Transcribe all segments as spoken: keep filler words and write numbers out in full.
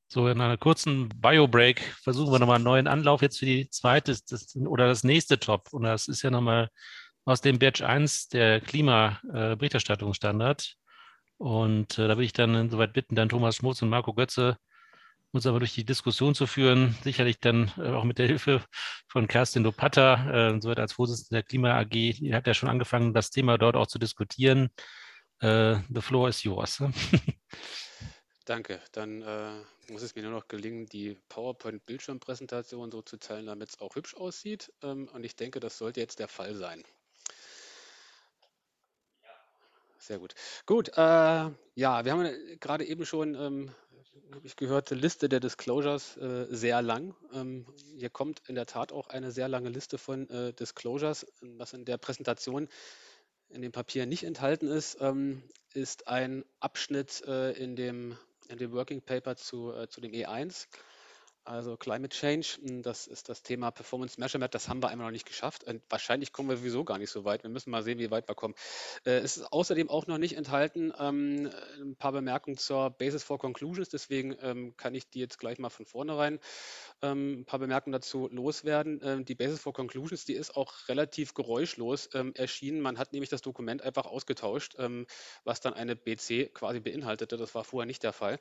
So, in einer kurzen Bio-Break versuchen wir nochmal einen neuen Anlauf jetzt für die zweite das, oder das nächste Top. Und das ist ja nochmal aus dem Batch eins der Klima-Berichterstattungsstandard. Und äh, da würde ich dann insoweit bitten, dann Thomas Schmutz und Marco Götze uns aber durch die Diskussion zu führen. Sicherlich dann äh, auch mit der Hilfe von Kerstin Lopatta, äh, soweit als Vorsitzende der Klima A G. Die hat ja schon angefangen, das Thema dort auch zu diskutieren. Äh, the floor is yours. Danke. Dann äh, muss es mir nur noch gelingen, die PowerPoint-Bildschirmpräsentation so zu teilen, damit es auch hübsch aussieht. Ähm, und ich denke, das sollte jetzt der Fall sein. Sehr gut. Gut, äh, ja, wir haben ja gerade eben schon, ähm, habe ich gehört, die Liste der Disclosures äh, sehr lang. Ähm, hier kommt in der Tat auch eine sehr lange Liste von äh, Disclosures. Was in der Präsentation in dem Papier nicht enthalten ist, ähm, ist ein Abschnitt äh, in dem, in dem Working Paper zu, äh, zu dem E eins. Also Climate Change, m, das ist das Thema Performance Measurement, das haben wir einmal noch nicht geschafft. Und wahrscheinlich kommen wir sowieso gar nicht so weit. Wir müssen mal sehen, wie weit wir kommen. Äh, es ist außerdem auch noch nicht enthalten ähm, ein paar Bemerkungen zur Basis for Conclusions. Deswegen ähm, kann ich die jetzt gleich mal von vornherein ähm, ein paar Bemerkungen dazu loswerden. Ähm, die Basis for Conclusions, die ist auch relativ geräuschlos ähm, erschienen. Man hat nämlich das Dokument einfach ausgetauscht, ähm, was dann eine B C quasi beinhaltete. Das war vorher nicht der Fall.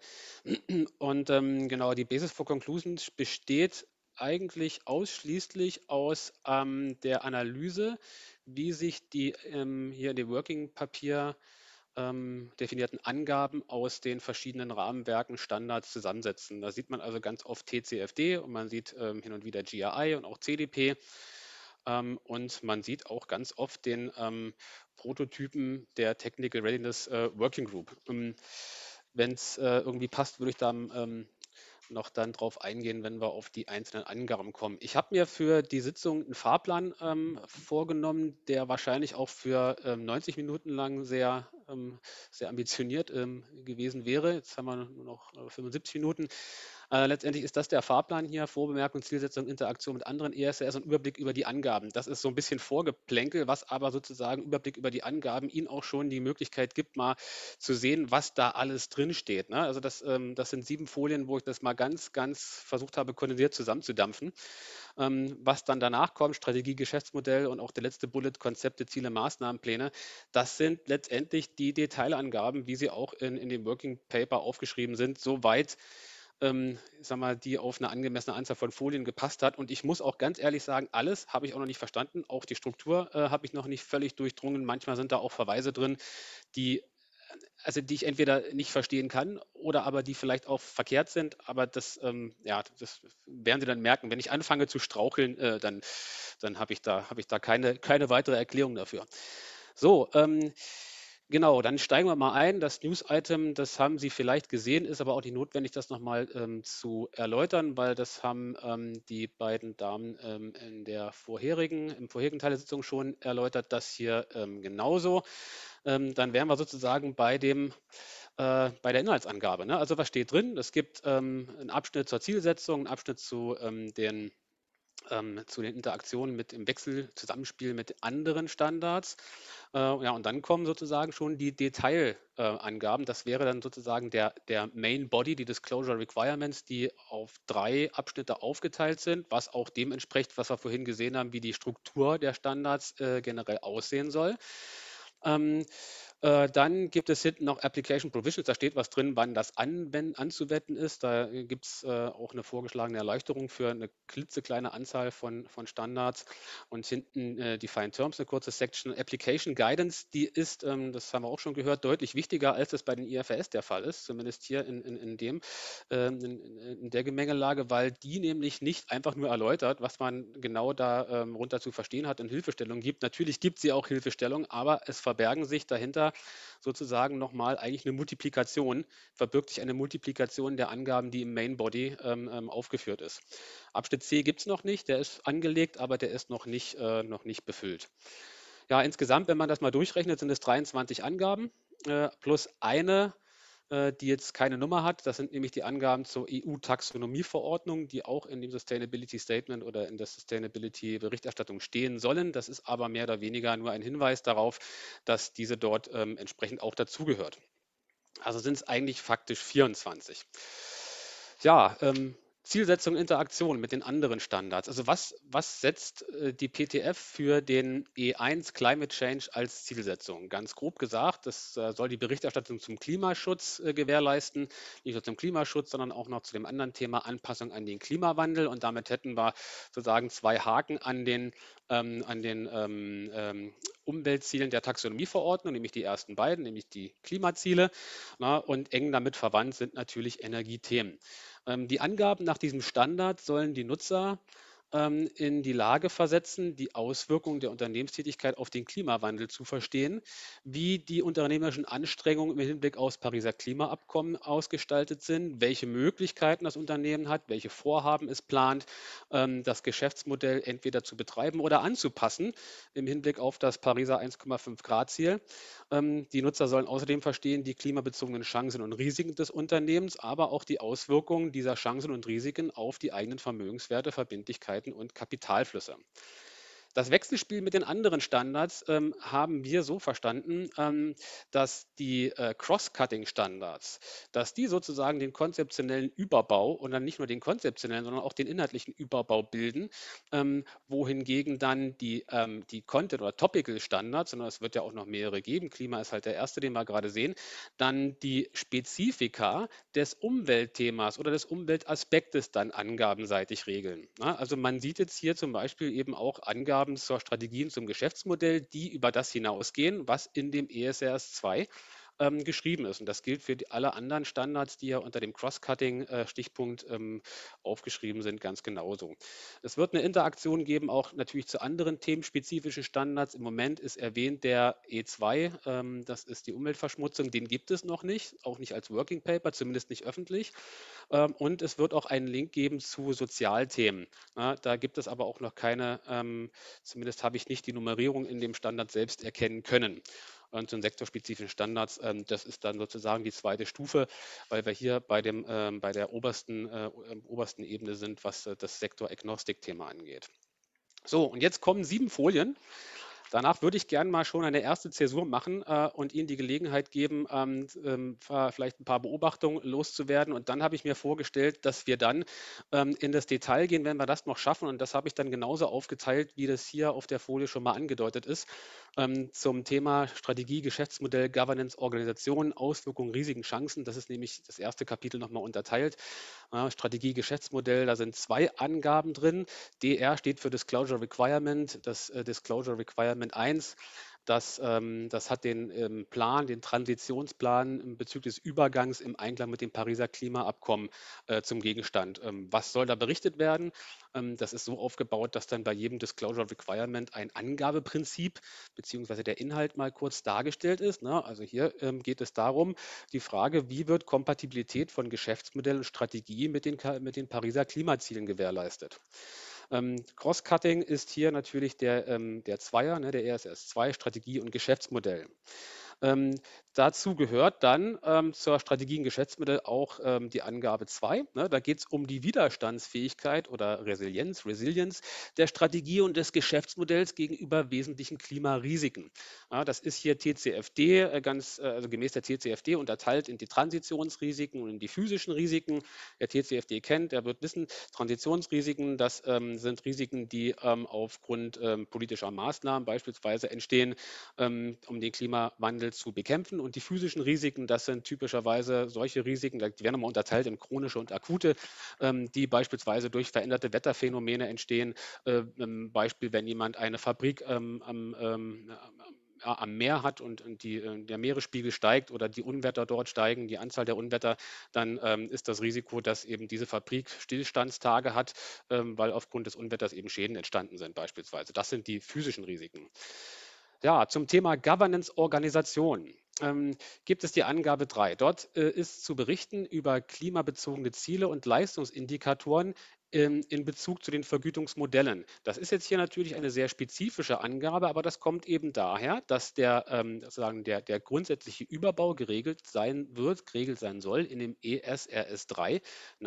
Und ähm, genau, die Basis for Conclusions besteht eigentlich ausschließlich aus ähm, der Analyse, wie sich die ähm, hier in dem Working Papier ähm, definierten Angaben aus den verschiedenen Rahmenwerken, Standards zusammensetzen. Da sieht man also ganz oft T C F D und man sieht ähm, hin und wieder G R I und auch C D P. Ähm, und man sieht auch ganz oft den ähm, Prototypen der Technical Readiness äh, Working Group. Ähm, Wenn es äh, irgendwie passt, würde ich da ähm, noch dann drauf eingehen, wenn wir auf die einzelnen Angaben kommen. Ich habe mir für die Sitzung einen Fahrplan ähm, vorgenommen, der wahrscheinlich auch für ähm, neunzig Minuten lang sehr, ähm, sehr ambitioniert ähm, gewesen wäre. Jetzt haben wir nur noch äh, fünfundsiebzig Minuten. Äh, letztendlich ist das der Fahrplan hier, Vorbemerkung, Zielsetzung, Interaktion mit anderen E S R S und Überblick über die Angaben. Das ist so ein bisschen Vorgeplänkel, was aber sozusagen Überblick über die Angaben Ihnen auch schon die Möglichkeit gibt, mal zu sehen, was da alles drinsteht. Ne? Also das, ähm, das sind sieben Folien, wo ich das mal ganz, ganz versucht habe, kondensiert zusammenzudampfen. Ähm, was dann danach kommt, Strategie, Geschäftsmodell und auch der letzte Bullet, Konzepte, Ziele, Maßnahmenpläne, das sind letztendlich die Detailangaben, wie sie auch in, in dem Working Paper aufgeschrieben sind, soweit ähm, sag mal, die auf eine angemessene Anzahl von Folien gepasst hat. Und ich muss auch ganz ehrlich sagen, alles habe ich auch noch nicht verstanden. Auch die Struktur äh, habe ich noch nicht völlig durchdrungen. Manchmal sind da auch Verweise drin, die also die ich entweder nicht verstehen kann oder aber die vielleicht auch verkehrt sind. Aber das, ähm, ja, das werden Sie dann merken. Wenn ich anfange zu straucheln, äh, dann, dann habe ich da, habe ich da keine, keine weitere Erklärung dafür. So, ähm, genau, dann steigen wir mal ein. Das News-Item, das haben Sie vielleicht gesehen, ist aber auch nicht notwendig, das nochmal ähm, zu erläutern, weil das haben ähm, die beiden Damen ähm, in der vorherigen, im vorherigen Teil der Sitzung schon erläutert, das hier ähm, genauso. Ähm, dann wären wir sozusagen bei dem äh, bei der Inhaltsangabe. Ne? Also was steht drin? Es gibt ähm, einen Abschnitt zur Zielsetzung, einen Abschnitt zu ähm, den ähm, zu den Interaktionen mit im Wechsel, Zusammenspiel mit anderen Standards. Äh, ja, und dann kommen sozusagen schon die Detailangaben. Äh, das wäre dann sozusagen der, der Main Body, die Disclosure Requirements, die auf drei Abschnitte aufgeteilt sind, was auch dem entspricht, was wir vorhin gesehen haben, wie die Struktur der Standards äh, generell aussehen soll. Ähm, äh, dann gibt es hinten noch Application Provisions, da steht was drin, wann das anwenden, anzuwenden ist. Da gibt es äh, auch eine vorgeschlagene Erleichterung für eine klitzekleine Anzahl von, von Standards. Und hinten äh, Defined Terms, eine kurze Section. Application Guidance, die ist, ähm, das haben wir auch schon gehört, deutlich wichtiger, als das bei den I F R S der Fall ist, zumindest hier in, in, in dem, ähm, in, in der Gemengelage, weil die nämlich nicht einfach nur erläutert, was man genau da ähm, runter zu verstehen hat und Hilfestellung gibt. Natürlich gibt sie auch Hilfestellung, aber es verbergen sich dahinter sozusagen nochmal eigentlich eine Multiplikation, verbirgt sich eine Multiplikation der Angaben, die im Main Body ähm, ähm, aufgeführt ist. Abschnitt C gibt es noch nicht, der ist angelegt, aber der ist noch nicht, äh, noch nicht befüllt. Ja, insgesamt, wenn man das mal durchrechnet, sind es dreiundzwanzig Angaben äh, plus eine, äh, die jetzt keine Nummer hat. Das sind nämlich die Angaben zur E U-Taxonomieverordnung, die auch in dem Sustainability Statement oder in der Sustainability Berichterstattung stehen sollen. Das ist aber mehr oder weniger nur ein Hinweis darauf, dass diese dort ähm, entsprechend auch dazugehört. Also sind es eigentlich faktisch vierundzwanzig. Ja, ähm, Zielsetzung, Interaktion mit den anderen Standards. Also was, was setzt äh, die P T F für den E eins Climate Change als Zielsetzung? Ganz grob gesagt, das äh, soll die Berichterstattung zum Klimaschutz äh, gewährleisten, nicht nur zum Klimaschutz, sondern auch noch zu dem anderen Thema Anpassung an den Klimawandel. Und damit hätten wir sozusagen zwei Haken an den, ähm, an den ähm, ähm, Umweltzielen der Taxonomieverordnung, nämlich die ersten beiden, nämlich die Klimaziele. Na, und eng damit verwandt sind natürlich Energiethemen. Ähm, die Angaben nach diesem Standard sollen die Nutzer ähm, in die Lage versetzen, die Auswirkungen der Unternehmenstätigkeit auf den Klimawandel zu verstehen, wie die unternehmerischen Anstrengungen im Hinblick aufs Pariser Klimaabkommen ausgestaltet sind, welche Möglichkeiten das Unternehmen hat, welche Vorhaben es plant, ähm, das Geschäftsmodell entweder zu betreiben oder anzupassen im Hinblick auf das Pariser eins Komma fünf Grad Ziel. Ähm, die Nutzer sollen außerdem verstehen die klimabezogenen Chancen und Risiken des Unternehmens, aber auch die Auswirkungen dieser Chancen und Risiken auf die eigenen Vermögenswerte, Verbindlichkeiten und Kapitalflüsse. Das Wechselspiel mit den anderen Standards ähm, haben wir so verstanden, ähm, dass die äh, Cross-Cutting-Standards, dass die sozusagen den konzeptionellen Überbau und dann nicht nur den konzeptionellen, sondern auch den inhaltlichen Überbau bilden, ähm, wohingegen dann die, ähm, die Content- oder Topical-Standards, sondern es wird ja auch noch mehrere geben, Klima ist halt der erste, den wir gerade sehen, dann die Spezifika des Umweltthemas oder des Umweltaspektes dann angabenseitig regeln. Ja, also man sieht jetzt hier zum Beispiel eben auch Angaben zur Strategie und zum Geschäftsmodell, die über das hinausgehen, was in dem E S R S zwei ähm, geschrieben ist. Und das gilt für die, alle anderen Standards, die ja unter dem Cross-Cutting-Stichpunkt ähm, aufgeschrieben sind, ganz genauso. Es wird eine Interaktion geben, auch natürlich zu anderen themenspezifischen Standards. Im Moment ist erwähnt der E zwei, ähm, das ist die Umweltverschmutzung, den gibt es noch nicht, auch nicht als Working Paper, zumindest nicht öffentlich. Ähm, und es wird auch einen Link geben zu Sozialthemen. Ja, da gibt es aber auch noch keine, ähm, zumindest habe ich nicht die Nummerierung in dem Standard selbst erkennen können. Und zu den sektorspezifischen Standards, ähm, das ist dann sozusagen die zweite Stufe, weil wir hier bei, dem, ähm, bei der obersten, äh, obersten Ebene sind, was äh, das Sektor-Agnostik-Thema angeht. So, und jetzt kommen sieben Folien. Danach würde ich gerne mal schon eine erste Zäsur machen äh, und Ihnen die Gelegenheit geben, ähm, ähm, vielleicht ein paar Beobachtungen loszuwerden. Und dann habe ich mir vorgestellt, dass wir dann ähm, in das Detail gehen, wenn wir das noch schaffen. Und das habe ich dann genauso aufgeteilt, wie das hier auf der Folie schon mal angedeutet ist, ähm, zum Thema Strategie, Geschäftsmodell, Governance, Organisation, Auswirkungen, Risiken, Chancen. Das ist nämlich das erste Kapitel nochmal unterteilt. Äh, Strategie, Geschäftsmodell, da sind zwei Angaben drin. D R steht für Disclosure Requirement, das äh, Disclosure Requirement eins. Das, ähm, das hat den ähm, Plan, den Transitionsplan bezüglich des Übergangs im Einklang mit dem Pariser Klimaabkommen äh, zum Gegenstand. Ähm, was soll da berichtet werden? Ähm, das ist so aufgebaut, dass dann bei jedem Disclosure Requirement ein Angabeprinzip beziehungsweise der Inhalt mal kurz dargestellt ist. Ne? Also hier ähm, geht es darum, die Frage, wie wird Kompatibilität von Geschäftsmodell und Strategie mit den, mit den Pariser Klimazielen gewährleistet? Ähm, Cross-Cutting ist hier natürlich der, ähm, der Zweier, ne, der E S S zwei, Strategie und Geschäftsmodell. Ähm, dazu gehört dann ähm, zur Strategie und Geschäftsmodell auch ähm, die Angabe zwei. Ne? Da geht es um die Widerstandsfähigkeit oder Resilienz, Resilience der Strategie und des Geschäftsmodells gegenüber wesentlichen Klimarisiken. Ja, das ist hier T C F D, äh, ganz, äh, also gemäß der T C F D unterteilt in die Transitionsrisiken und in die physischen Risiken. Wer T C F D kennt, der wird wissen, Transitionsrisiken, das ähm, sind Risiken, die ähm, aufgrund ähm, politischer Maßnahmen beispielsweise entstehen, ähm, um den Klimawandel zu bekämpfen. Und die physischen Risiken, das sind typischerweise solche Risiken, die werden nochmal unterteilt in chronische und akute, ähm, die beispielsweise durch veränderte Wetterphänomene entstehen. Äh, Beispiel, wenn jemand eine Fabrik ähm, am, ähm, ja, am Meer hat und, und die, äh, der Meeresspiegel steigt oder die Unwetter dort steigen, die Anzahl der Unwetter, dann ähm, ist das Risiko, dass eben diese Fabrik Stillstandstage hat, ähm, weil aufgrund des Unwetters eben Schäden entstanden sind beispielsweise. Das sind die physischen Risiken. Ja, zum Thema Governance-Organisation ähm, gibt es die Angabe drei. Dort äh, ist zu berichten über klimabezogene Ziele und Leistungsindikatoren ähm, in Bezug zu den Vergütungsmodellen. Das ist jetzt hier natürlich eine sehr spezifische Angabe, aber das kommt eben daher, dass der, ähm, sozusagen der, der grundsätzliche Überbau geregelt sein wird, geregelt sein soll in dem E S R S drei,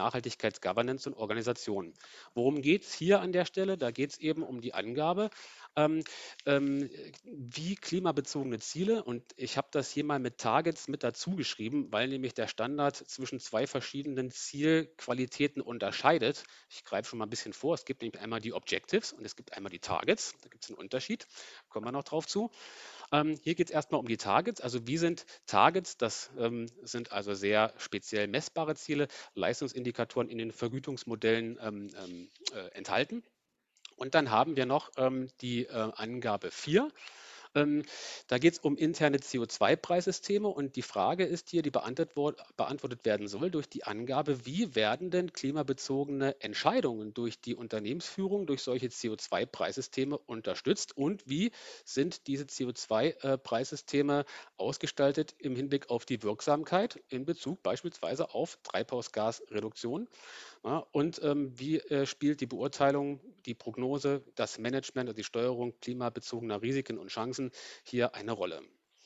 Nachhaltigkeitsgovernance und Organisation. Worum geht es hier an der Stelle? Da geht es eben um die Angabe, ähm, ähm, wie klimabezogene Ziele, und ich habe das hier mal mit Targets mit dazu geschrieben, weil nämlich der Standard zwischen zwei verschiedenen Zielqualitäten unterscheidet. Ich greife schon mal ein bisschen vor. Es gibt nämlich einmal die Objectives und es gibt einmal die Targets. Da gibt es einen Unterschied. Kommen wir noch drauf zu. Ähm, hier geht es erstmal um die Targets. Also wie sind Targets? Das ähm, sind also sehr speziell messbare Ziele, Leistungsindikatoren in den Vergütungsmodellen ähm, ähm, äh, enthalten. Und dann haben wir noch ähm, die äh, Angabe vier. Ähm, da geht es um interne C O zwei Preissysteme, und die Frage ist hier, die beantwortet, beantwortet werden soll durch die Angabe, wie werden denn klimabezogene Entscheidungen durch die Unternehmensführung durch solche C O zwei Preissysteme unterstützt, und wie sind diese C O zwei Preissysteme ausgestaltet im Hinblick auf die Wirksamkeit in Bezug beispielsweise auf Treibhausgasreduktion. Ja, und ähm, wie äh, spielt die Beurteilung, die Prognose, das Management und die Steuerung klimabezogener Risiken und Chancen hier eine Rolle?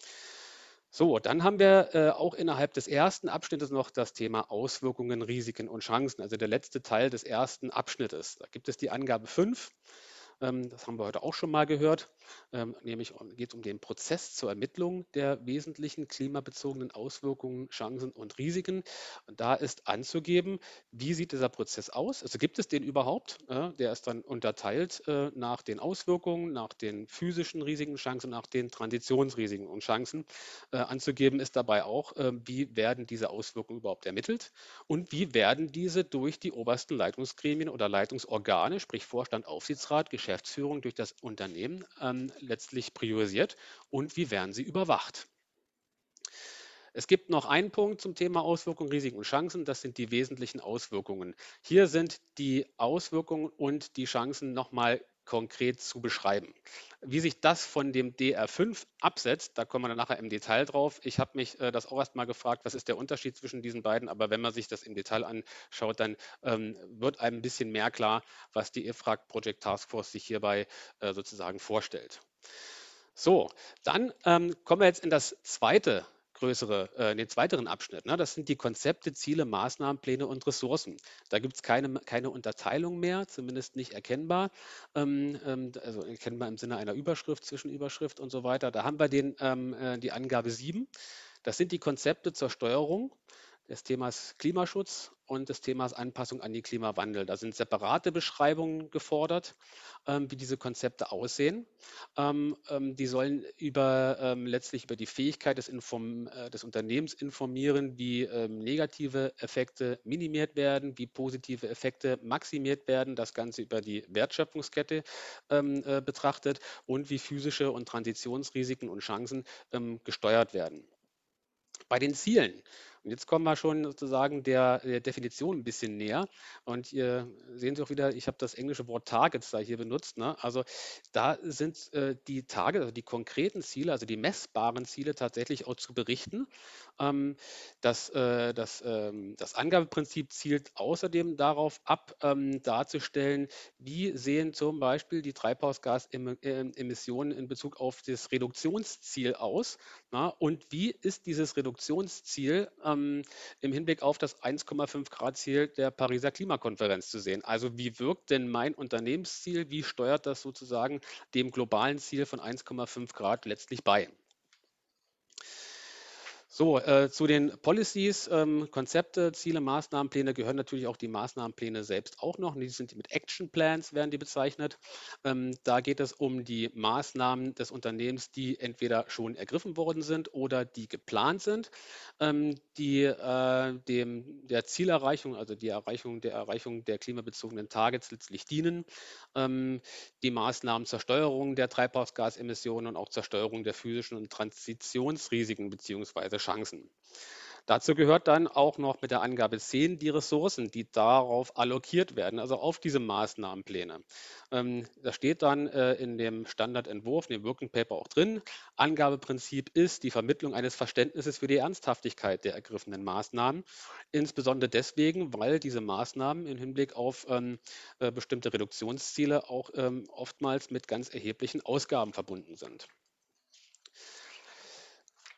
So, dann haben wir äh, auch innerhalb des ersten Abschnittes noch das Thema Auswirkungen, Risiken und Chancen, also der letzte Teil des ersten Abschnittes. Da gibt es die Angabe fünf. Ähm, das haben wir heute auch schon mal gehört. Ähm, nämlich geht es um den Prozess zur Ermittlung der wesentlichen klimabezogenen Auswirkungen, Chancen und Risiken. Und da ist anzugeben, wie sieht dieser Prozess aus? Also gibt es den überhaupt? Ja, der ist dann unterteilt äh, nach den Auswirkungen, nach den physischen Risiken, Chancen, nach den Transitionsrisiken und Chancen. Äh, anzugeben ist dabei auch, äh, wie werden diese Auswirkungen überhaupt ermittelt und wie werden diese durch die obersten Leitungsgremien oder Leitungsorgane, sprich Vorstand, Aufsichtsrat, Geschäftsführung, durch das Unternehmen ähm, letztlich priorisiert, und wie werden sie überwacht? Es gibt noch einen Punkt zum Thema Auswirkungen, Risiken und Chancen. Das sind die wesentlichen Auswirkungen. Hier sind die Auswirkungen und die Chancen nochmal konkret zu beschreiben. Wie sich das von dem D R fünf absetzt, da kommen wir dann nachher im Detail drauf. Ich habe mich äh, das auch erst mal gefragt, was ist der Unterschied zwischen diesen beiden? Aber wenn man sich das im Detail anschaut, dann ähm, wird einem ein bisschen mehr klar, was die E F R A G Project Task Force sich hierbei äh, sozusagen vorstellt. So, dann ähm, kommen wir jetzt in das zweite größere, äh, in den zweiteren Abschnitt. Ne? Das sind die Konzepte, Ziele, Maßnahmen, Pläne und Ressourcen. Da gibt es keine, keine Unterteilung mehr, zumindest nicht erkennbar. Ähm, ähm, also erkennbar im Sinne einer Überschrift, Zwischenüberschrift und so weiter. Da haben wir den, ähm, äh, die Angabe sieben. Das sind die Konzepte zur Steuerung des Themas Klimaschutz und des Themas Anpassung an den Klimawandel. Da sind separate Beschreibungen gefordert, ähm, wie diese Konzepte aussehen. Ähm, ähm, die sollen über, ähm, letztlich über die Fähigkeit des, Inform äh, des Unternehmens informieren, wie ähm, negative Effekte minimiert werden, wie positive Effekte maximiert werden, das Ganze über die Wertschöpfungskette ähm, äh, betrachtet, und wie physische und Transitionsrisiken und Chancen ähm, gesteuert werden. Bei den Zielen, und jetzt kommen wir schon sozusagen der, der Definition ein bisschen näher. Und hier sehen Sie auch wieder, ich habe das englische Wort Targets da hier benutzt. Ne? Also da sind äh, die Targets, also die konkreten Ziele, also die messbaren Ziele tatsächlich auch zu berichten. Ähm, das, äh, das, ähm, das Angabeprinzip zielt außerdem darauf ab, ähm, darzustellen, wie sehen zum Beispiel die Treibhausgasemissionen in Bezug auf das Reduktionsziel aus. Na, und wie ist dieses Reduktionsziel ähm, im Hinblick auf das eins Komma fünf Grad Ziel der Pariser Klimakonferenz zu sehen? Also wie wirkt denn mein Unternehmensziel, wie steuert das sozusagen dem globalen Ziel von eins Komma fünf Grad letztlich bei? So, äh, zu den Policies, ähm, Konzepte, Ziele, Maßnahmenpläne gehören natürlich auch die Maßnahmenpläne selbst auch noch. Und die sind mit Action Plans, werden die bezeichnet. Ähm, da geht es um die Maßnahmen des Unternehmens, die entweder schon ergriffen worden sind oder die geplant sind, ähm, die äh, dem, der Zielerreichung, also die Erreichung der Erreichung der klimabezogenen Targets letztlich dienen. Ähm, die Maßnahmen zur Steuerung der Treibhausgasemissionen und auch zur Steuerung der physischen und Transitionsrisiken bzw. Chancen. Dazu gehört dann auch noch mit der Angabe zehn die Ressourcen, die darauf allokiert werden, also auf diese Maßnahmenpläne. Ähm, das steht dann äh, in dem Standardentwurf, in dem Working Paper auch drin. Angabeprinzip ist die Vermittlung eines Verständnisses für die Ernsthaftigkeit der ergriffenen Maßnahmen. Insbesondere deswegen, weil diese Maßnahmen im Hinblick auf ähm, äh, bestimmte Reduktionsziele auch ähm, oftmals mit ganz erheblichen Ausgaben verbunden sind.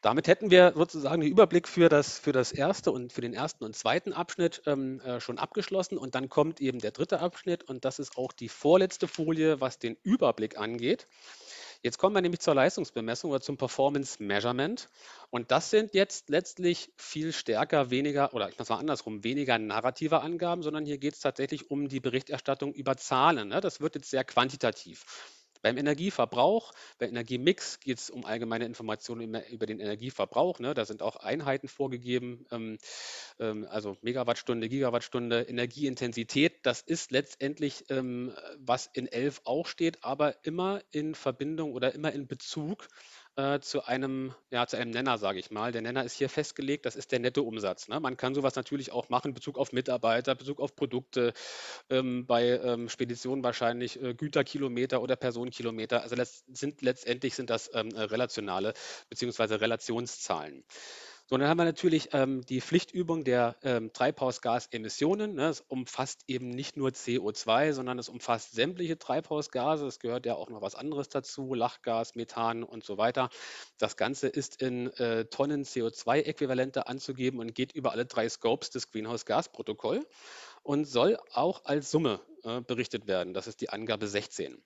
damit hätten wir sozusagen den Überblick für das, für das erste und für den ersten und zweiten Abschnitt ähm, äh, schon abgeschlossen. Und dann kommt eben der dritte Abschnitt und das ist auch die vorletzte Folie, was den Überblick angeht. Jetzt kommen wir nämlich zur Leistungsbemessung oder zum Performance Measurement. Und das sind jetzt letztlich viel stärker, weniger, oder ich muss mal andersrum, weniger narrative Angaben, sondern hier geht es tatsächlich um die Berichterstattung über Zahlen. Ne? Das wird jetzt sehr quantitativ. Beim Energieverbrauch, beim Energiemix geht es um allgemeine Informationen über den Energieverbrauch. Ne? Da sind auch Einheiten vorgegeben, ähm, ähm, also Megawattstunde, Gigawattstunde, Energieintensität. Das ist letztendlich, ähm, was in elf auch steht, aber immer in Verbindung oder immer in Bezug äh, zu einem, ja, zu einem Nenner, sage ich mal. Der Nenner ist hier festgelegt, das ist der Nettoumsatz. Ne? Man kann sowas natürlich auch machen, Bezug auf Mitarbeiter, Bezug auf Produkte, ähm, bei ähm, Speditionen wahrscheinlich äh, Güterkilometer oder Personenkilometer. Also das sind letztendlich sind das ähm, relationale bzw. Relationszahlen. So, dann haben wir natürlich ähm, die Pflichtübung der ähm, Treibhausgasemissionen. Ne? Es umfasst eben nicht nur C O zwei, sondern es umfasst sämtliche Treibhausgase. Es gehört ja auch noch was anderes dazu, Lachgas, Methan und so weiter. Das Ganze ist in äh, Tonnen C O zwei-Äquivalente anzugeben und geht über alle drei Scopes des Greenhouse-Gas-Protokolls und soll auch als Summe äh, berichtet werden. Das ist die Angabe sechzehn.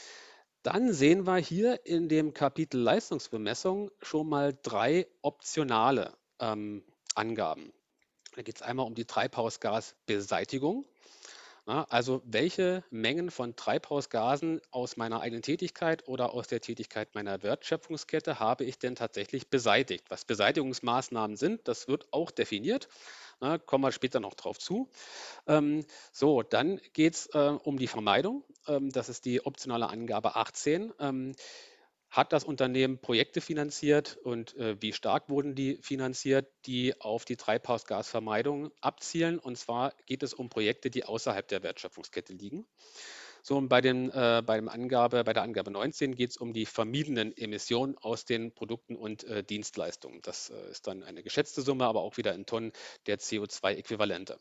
Dann sehen wir hier in dem Kapitel Leistungsbemessung schon mal drei optionale ähm, Angaben. Da geht es einmal um die Treibhausgasbeseitigung. Ja, also welche Mengen von Treibhausgasen aus meiner eigenen Tätigkeit oder aus der Tätigkeit meiner Wertschöpfungskette habe ich denn tatsächlich beseitigt? Was Beseitigungsmaßnahmen sind, das wird auch definiert. Na, kommen wir später noch drauf zu. Ähm, so, dann geht es äh, um die Vermeidung. Ähm, das ist die optionale Angabe achtzehn. Ähm, hat das Unternehmen Projekte finanziert und äh, wie stark wurden die finanziert, die auf die Treibhausgasvermeidung abzielen? Und zwar geht es um Projekte, die außerhalb der Wertschöpfungskette liegen. So, und bei, den, äh, bei, dem Angabe, bei der Angabe neunzehn geht es um die vermiedenen Emissionen aus den Produkten und äh, Dienstleistungen. Das äh, ist dann eine geschätzte Summe, aber auch wieder in Tonnen der C O zwei-Äquivalente.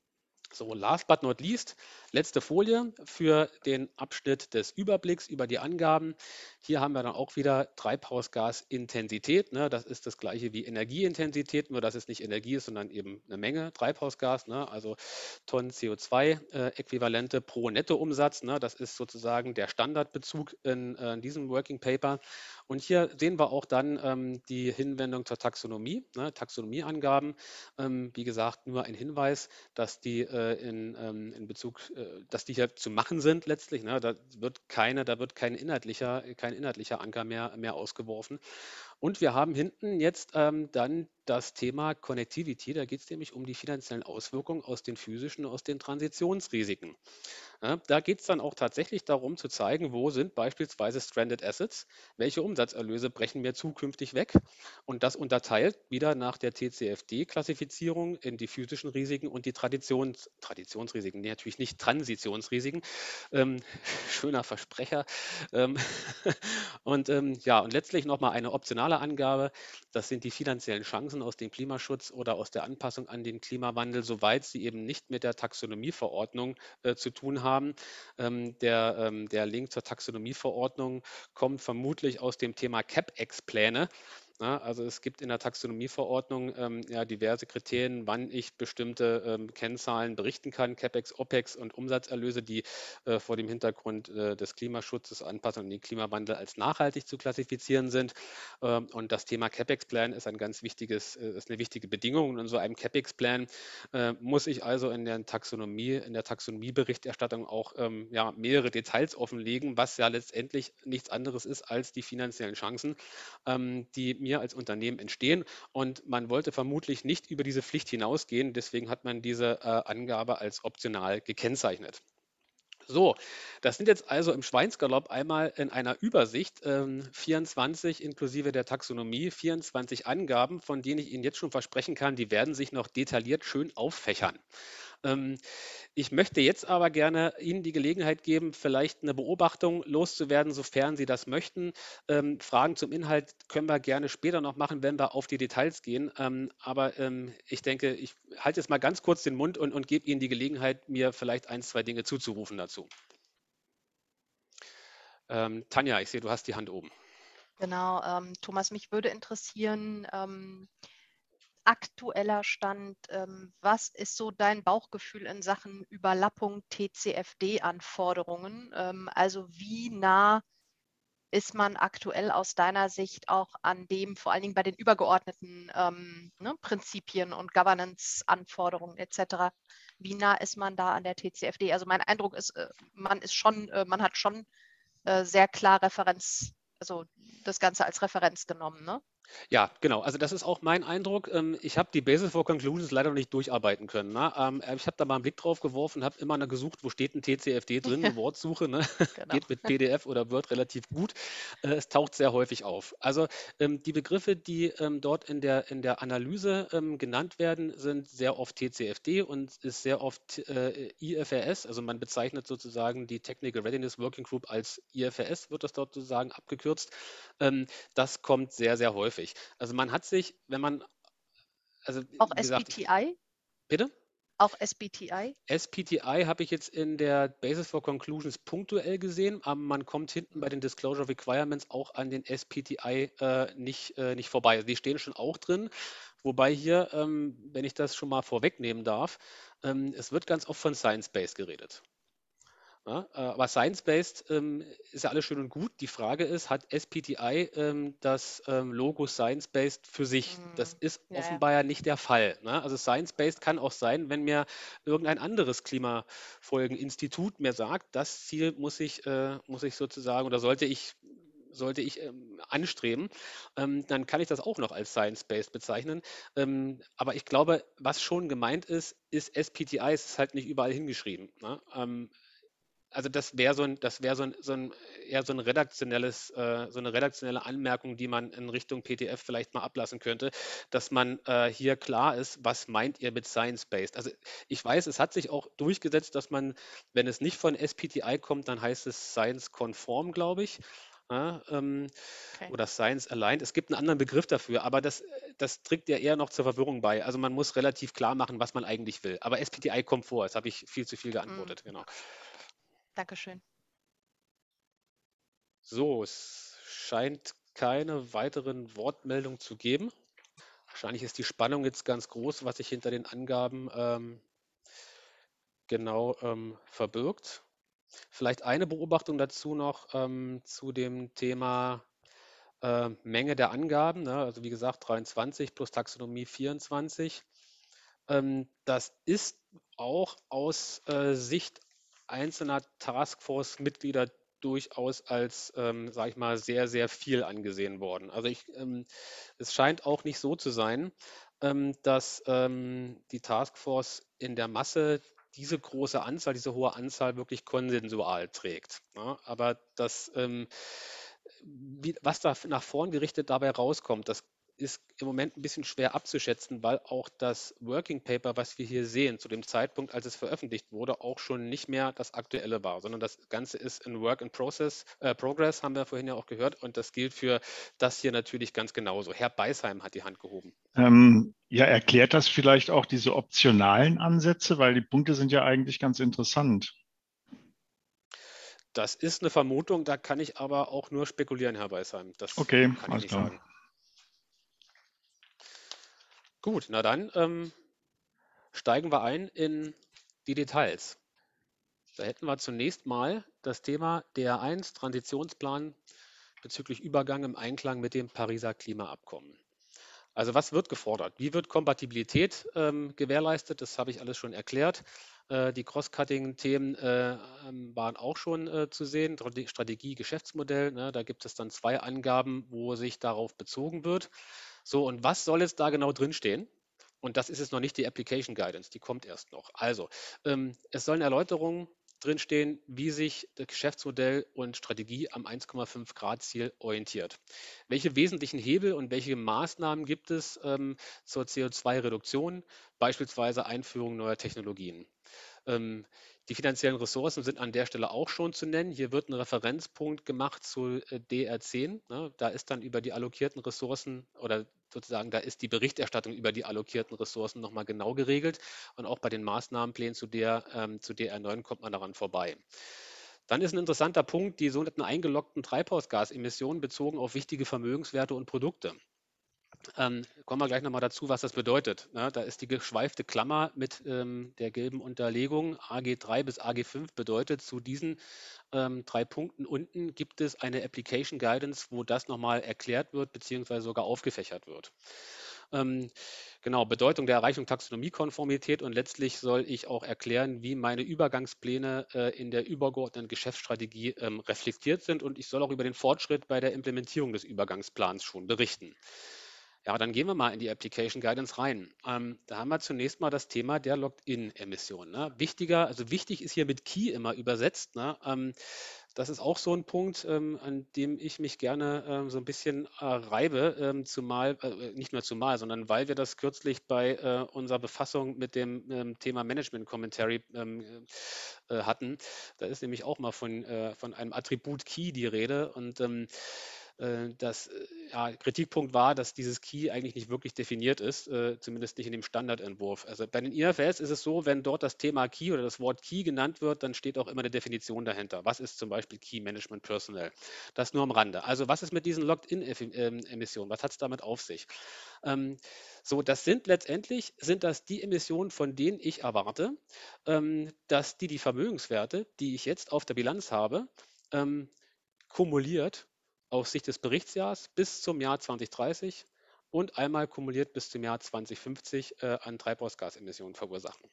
So, last but not least, letzte Folie für den Abschnitt des Überblicks über die Angaben. Hier haben wir dann auch wieder Treibhausgasintensität. Ne? Das ist das gleiche wie Energieintensität, nur dass es nicht Energie ist, sondern eben eine Menge Treibhausgas, ne? Also Tonnen C O zwei-Äquivalente pro Nettoumsatz. Ne? Das ist sozusagen der Standardbezug in, äh, in diesem Working Paper. Und hier sehen wir auch dann ähm, die Hinwendung zur Taxonomie, ne? Taxonomieangaben. Ähm, wie gesagt, nur ein Hinweis, dass die äh, in, ähm, in Bezug, äh, dass die hier zu machen sind letztlich. Ne? Da wird keine, da wird kein inhaltlicher, kein inhaltlicher Anker mehr, mehr ausgeworfen. Und wir haben hinten jetzt ähm, dann das Thema Connectivity. Da geht es nämlich um die finanziellen Auswirkungen aus den physischen, aus den Transitionsrisiken. Ja, da geht es dann auch tatsächlich darum zu zeigen, wo sind beispielsweise Stranded Assets, welche Umsatzerlöse brechen mir zukünftig weg und das unterteilt wieder nach der T C F D-Klassifizierung in die physischen Risiken und die Traditions Traditionsrisiken, nee, natürlich nicht Transitionsrisiken. Ähm, schöner Versprecher. Ähm, und ähm, ja, und letztlich nochmal eine optionale Angabe, das sind die finanziellen Chancen aus dem Klimaschutz oder aus der Anpassung an den Klimawandel, soweit sie eben nicht mit der Taxonomieverordnung äh, zu tun haben. Ähm, der, ähm, der Link zur Taxonomieverordnung kommt vermutlich aus dem Thema CapEx-Pläne. Ja, also es gibt in der Taxonomieverordnung ähm, ja diverse Kriterien, wann ich bestimmte ähm, Kennzahlen berichten kann, CapEx, OpEx und Umsatzerlöse, die äh, vor dem Hintergrund äh, des Klimaschutzes, Anpassung an den Klimawandel als nachhaltig zu klassifizieren sind. Ähm, und das Thema CapEx-Plan ist ein ganz wichtiges, äh, ist eine wichtige Bedingung. Und in so einem CapEx-Plan äh, muss ich also in der Taxonomie, in der Taxonomieberichterstattung auch ähm, ja, mehrere Details offenlegen, was ja letztendlich nichts anderes ist als die finanziellen Chancen, ähm, die mir als Unternehmen entstehen. Und man wollte vermutlich nicht über diese Pflicht hinausgehen. Deswegen hat man diese äh, Angabe als optional gekennzeichnet. So, das sind jetzt also im Schweinsgalopp einmal in einer Übersicht ähm, vierundzwanzig inklusive der Taxonomie, vierundzwanzig Angaben, von denen ich Ihnen jetzt schon versprechen kann, die werden sich noch detailliert schön auffächern. Ähm, ich möchte jetzt aber gerne Ihnen die Gelegenheit geben, vielleicht eine Beobachtung loszuwerden, sofern Sie das möchten. Ähm, Fragen zum Inhalt können wir gerne später noch machen, wenn wir auf die Details gehen. Ähm, aber ähm, ich denke, ich halte jetzt mal ganz kurz den Mund und, und gebe Ihnen die Gelegenheit, mir vielleicht ein, zwei Dinge zuzurufen dazu. Ähm, Tanja, ich sehe, du hast die Hand oben. Genau, ähm, Thomas, mich würde interessieren, ähm, aktueller Stand, ähm, was ist so dein Bauchgefühl in Sachen Überlappung T C F D-Anforderungen? Ähm, also wie nah ist man aktuell aus deiner Sicht auch an dem, vor allen Dingen bei den übergeordneten ähm, ne, Prinzipien und Governance-Anforderungen et cetera, wie nah ist man da an der T C F D? Also mein Eindruck ist, äh, man ist schon, äh, man hat schon äh, sehr klar Referenz, also das Ganze als Referenz genommen, ne? Ja, genau. Also das ist auch mein Eindruck. Ähm, Ich habe die Basis for Conclusions leider noch nicht durcharbeiten können. Ne? Ähm, äh, Ich habe da mal einen Blick drauf geworfen, habe immer noch gesucht, wo steht ein T C F D drin, eine Wortsuche. Ne? Genau. Geht mit P D F oder Word relativ gut. Äh, Es taucht sehr häufig auf. Also ähm, die Begriffe, die ähm, dort in der, in der Analyse ähm, genannt werden, sind sehr oft T C F D und ist sehr oft äh, I F R S. Also man bezeichnet sozusagen die Technical Readiness Working Group als I F R S, wird das dort sozusagen abgekürzt. Ähm, Das kommt sehr, sehr häufig. Also man hat sich, wenn man, also Auch wie gesagt, ich, S B T I? bitte? Auch S B T I? S P T I habe ich jetzt in der Basis for Conclusions punktuell gesehen, aber man kommt hinten bei Hm. den Disclosure Requirements auch an den S P T I äh, nicht, äh, nicht vorbei. Also die stehen schon auch drin, wobei hier, ähm, wenn ich das schon mal vorwegnehmen darf, ähm, es wird ganz oft von Science-Based geredet. Ja, äh, aber Science-Based ähm, ist ja alles schön und gut. Die Frage ist, hat S P T I ähm, das ähm, Logo Science-Based für sich? Das Hm. ist Ja, ja. offenbar ja nicht der Fall. Ne? Also Science-Based kann auch sein, wenn mir irgendein anderes Klimafolgeninstitut mir sagt, das Ziel muss ich, äh, muss ich sozusagen oder sollte ich sollte ich ähm, anstreben, ähm, dann kann ich das auch noch als Science-Based bezeichnen. Ähm, aber ich glaube, was schon gemeint ist, ist S P T I, es ist halt nicht überall hingeschrieben. Ne? Ähm, also das wäre so ein, das wäre so ein, so ein eher so ein redaktionelles, äh, so eine redaktionelle Anmerkung, die man in Richtung P D F vielleicht mal ablassen könnte, dass man äh, hier klar ist, was meint ihr mit Science-Based? Also ich weiß, es hat sich auch durchgesetzt, dass man, wenn es nicht von S P T I kommt, dann heißt es Science-konform, glaube ich. Ja, ähm, Okay. oder Science Aligned. Es gibt einen anderen Begriff dafür, aber das, das trägt ja eher noch zur Verwirrung bei. Also man muss relativ klar machen, was man eigentlich will. Aber S P T I kommt vor, jetzt habe ich viel zu viel Hm. geantwortet, genau. Dankeschön. So, es scheint keine weiteren Wortmeldungen zu geben. Wahrscheinlich ist die Spannung jetzt ganz groß, was sich hinter den Angaben ähm, genau ähm, verbirgt. Vielleicht eine Beobachtung dazu noch ähm, zu dem Thema äh, Menge der Angaben. Ne? Also wie gesagt, dreiundzwanzig plus Taxonomie vierundzwanzig. Ähm, das ist auch aus äh, Sicht einzelner Taskforce-Mitglieder durchaus als, ähm, sage ich mal, sehr, sehr viel angesehen worden. Also ich, ähm, es scheint auch nicht so zu sein, ähm, dass ähm, die Taskforce in der Masse diese große Anzahl, diese hohe Anzahl wirklich konsensual trägt. Ja, aber das, ähm, wie, was da nach vorn gerichtet dabei rauskommt, das ist im Moment ein bisschen schwer abzuschätzen, weil auch das Working Paper, was wir hier sehen, zu dem Zeitpunkt, als es veröffentlicht wurde, auch schon nicht mehr das aktuelle war, sondern das Ganze ist in Work in Process, äh, Progress, haben wir vorhin ja auch gehört, und das gilt für das hier natürlich ganz genauso. Herr Beisheim hat die Hand gehoben. Ähm, ja, erklärt das vielleicht auch diese optionalen Ansätze, weil die Punkte sind ja eigentlich ganz interessant. Das ist eine Vermutung, da kann ich aber auch nur spekulieren, Herr Beisheim. Das Okay, kann ich alles nicht klar. sagen. Gut, na dann ähm, steigen wir ein in die Details. Da hätten wir zunächst mal das Thema D R eins, Transitionsplan bezüglich Übergang im Einklang mit dem Pariser Klimaabkommen. Also was wird gefordert? Wie wird Kompatibilität ähm, gewährleistet? Das habe ich alles schon erklärt. Äh, die Cross-Cutting-Themen äh, ähm, waren auch schon äh, zu sehen. Strate- Strategie, Geschäftsmodell. Ne? Da gibt es dann zwei Angaben, wo sich darauf bezogen wird. So, und was soll jetzt da genau drinstehen? Und das ist jetzt noch nicht die Application Guidance, die kommt erst noch. Also, ähm, es sollen Erläuterungen drinstehen, wie sich das Geschäftsmodell und Strategie am eins Komma fünf Grad Ziel orientiert. Welche wesentlichen Hebel und welche Maßnahmen gibt es ähm, zur C O zwei Reduktion, beispielsweise Einführung neuer Technologien? Ähm, die finanziellen Ressourcen sind an der Stelle auch schon zu nennen. Hier wird ein Referenzpunkt gemacht zu äh, D R zehn. Ne? Da ist dann über die allokierten Ressourcen oder sozusagen, da ist die Berichterstattung über die allokierten Ressourcen nochmal genau geregelt. Und auch bei den Maßnahmenplänen zu, der, ähm, zu D R neun kommt man daran vorbei. Dann ist ein interessanter Punkt die sogenannten eingeloggten Treibhausgasemissionen bezogen auf wichtige Vermögenswerte und Produkte. Ähm, kommen wir gleich nochmal dazu, was das bedeutet. Ne? Da ist die geschweifte Klammer mit ähm, der gelben Unterlegung. A G drei bis A G fünf bedeutet, zu diesen ähm, drei Punkten unten gibt es eine Application Guidance, wo das nochmal erklärt wird, beziehungsweise sogar aufgefächert wird. Ähm, genau, Bedeutung der Erreichung Taxonomiekonformität, und letztlich soll ich auch erklären, wie meine Übergangspläne äh, in der übergeordneten Geschäftsstrategie ähm, reflektiert sind, und ich soll auch über den Fortschritt bei der Implementierung des Übergangsplans schon berichten. Ja, dann gehen wir mal in die Application Guidance rein. Ähm, da haben wir zunächst mal das Thema der Logged-In-Emission. Ne? Wichtiger, also wichtig ist hier mit Key immer übersetzt. Ne? Ähm, das ist auch so ein Punkt, ähm, an dem ich mich gerne ähm, so ein bisschen äh, reibe, ähm, zumal, äh, nicht nur zumal, sondern weil wir das kürzlich bei äh, unserer Befassung mit dem ähm, Thema Management Commentary ähm, äh, hatten. Da ist nämlich auch mal von, äh, von einem Attribut Key die Rede, und ähm, äh, das äh, ja, Kritikpunkt war, dass dieses Key eigentlich nicht wirklich definiert ist, äh, zumindest nicht in dem Standardentwurf. Also bei den I F S ist es so, wenn dort das Thema Key oder das Wort Key genannt wird, dann steht auch immer eine Definition dahinter. Was ist zum Beispiel Key Management Personnel? Das nur am Rande. Also was ist mit diesen Logged-In-Emissionen? Was hat es damit auf sich? Ähm, so, das sind letztendlich, sind das die Emissionen, von denen ich erwarte, ähm, dass die die Vermögenswerte, die ich jetzt auf der Bilanz habe, ähm, kumuliert aus Sicht des Berichtsjahrs bis zum Jahr zwanzig dreißig und einmal kumuliert bis zum Jahr zwanzig fünfzig äh, an Treibhausgasemissionen verursachen.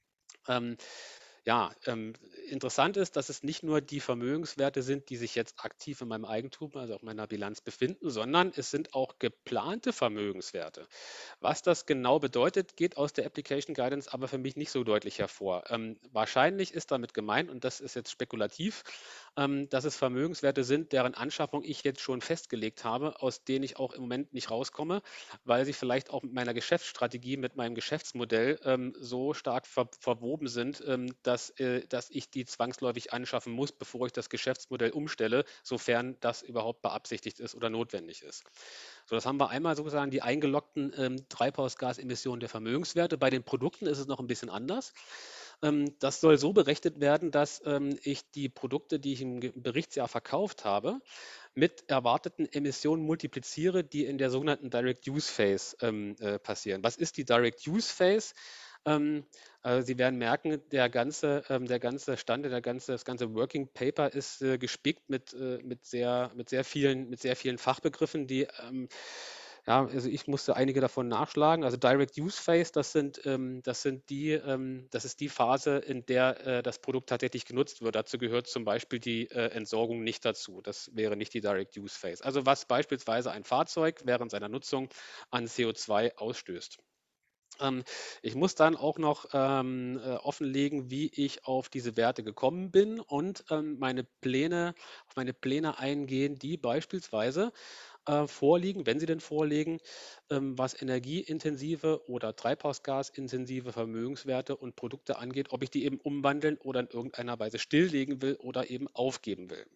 Ähm, ja, ähm, interessant ist, dass es nicht nur die Vermögenswerte sind, die sich jetzt aktiv in meinem Eigentum, also auf meiner Bilanz befinden, sondern es sind auch geplante Vermögenswerte. Was das genau bedeutet, geht aus der Application Guidance aber für mich nicht so deutlich hervor. Ähm, wahrscheinlich ist damit gemeint, und das ist jetzt spekulativ, ähm, dass es Vermögenswerte sind, deren Anschaffung ich jetzt schon festgelegt habe, aus denen ich auch im Moment nicht rauskomme, weil sie vielleicht auch mit meiner Geschäftsstrategie, mit meinem Geschäftsmodell ähm, so stark ver verwoben sind, ähm, dass, äh, dass ich die zwangsläufig anschaffen muss, bevor ich das Geschäftsmodell umstelle, sofern das überhaupt beabsichtigt ist oder notwendig ist. So, das haben wir einmal sozusagen die eingeloggten ähm, Treibhausgasemissionen der Vermögenswerte. Bei den Produkten ist es noch ein bisschen anders. Ähm, das soll so berechnet werden, dass ähm, ich die Produkte, die ich im Berichtsjahr verkauft habe, mit erwarteten Emissionen multipliziere, die in der sogenannten Direct Use Phase ähm, äh, passieren. Was ist die Direct Use Phase? Ähm, also Sie werden merken, der ganze, ähm, der ganze Stand, der ganze, das ganze Working Paper ist äh, gespickt mit, äh, mit, sehr, mit, sehr vielen, mit sehr vielen Fachbegriffen, die ähm, ja, also ich musste einige davon nachschlagen. Also Direct Use Phase, das sind, ähm, das sind die, ähm, das ist die Phase, in der äh, das Produkt tatsächlich genutzt wird. Dazu gehört zum Beispiel die äh, Entsorgung nicht dazu. Das wäre nicht die Direct Use Phase. Also was beispielsweise ein Fahrzeug während seiner Nutzung an C O zwei ausstößt. Ähm, ich muss dann auch noch ähm, äh, offenlegen, wie ich auf diese Werte gekommen bin, und ähm, meine Pläne, auf meine Pläne eingehen, die beispielsweise äh, vorliegen, wenn sie denn vorliegen, ähm, was energieintensive oder treibhausgasintensive Vermögenswerte und Produkte angeht, ob ich die eben umwandeln oder in irgendeiner Weise stilllegen will oder eben aufgeben will.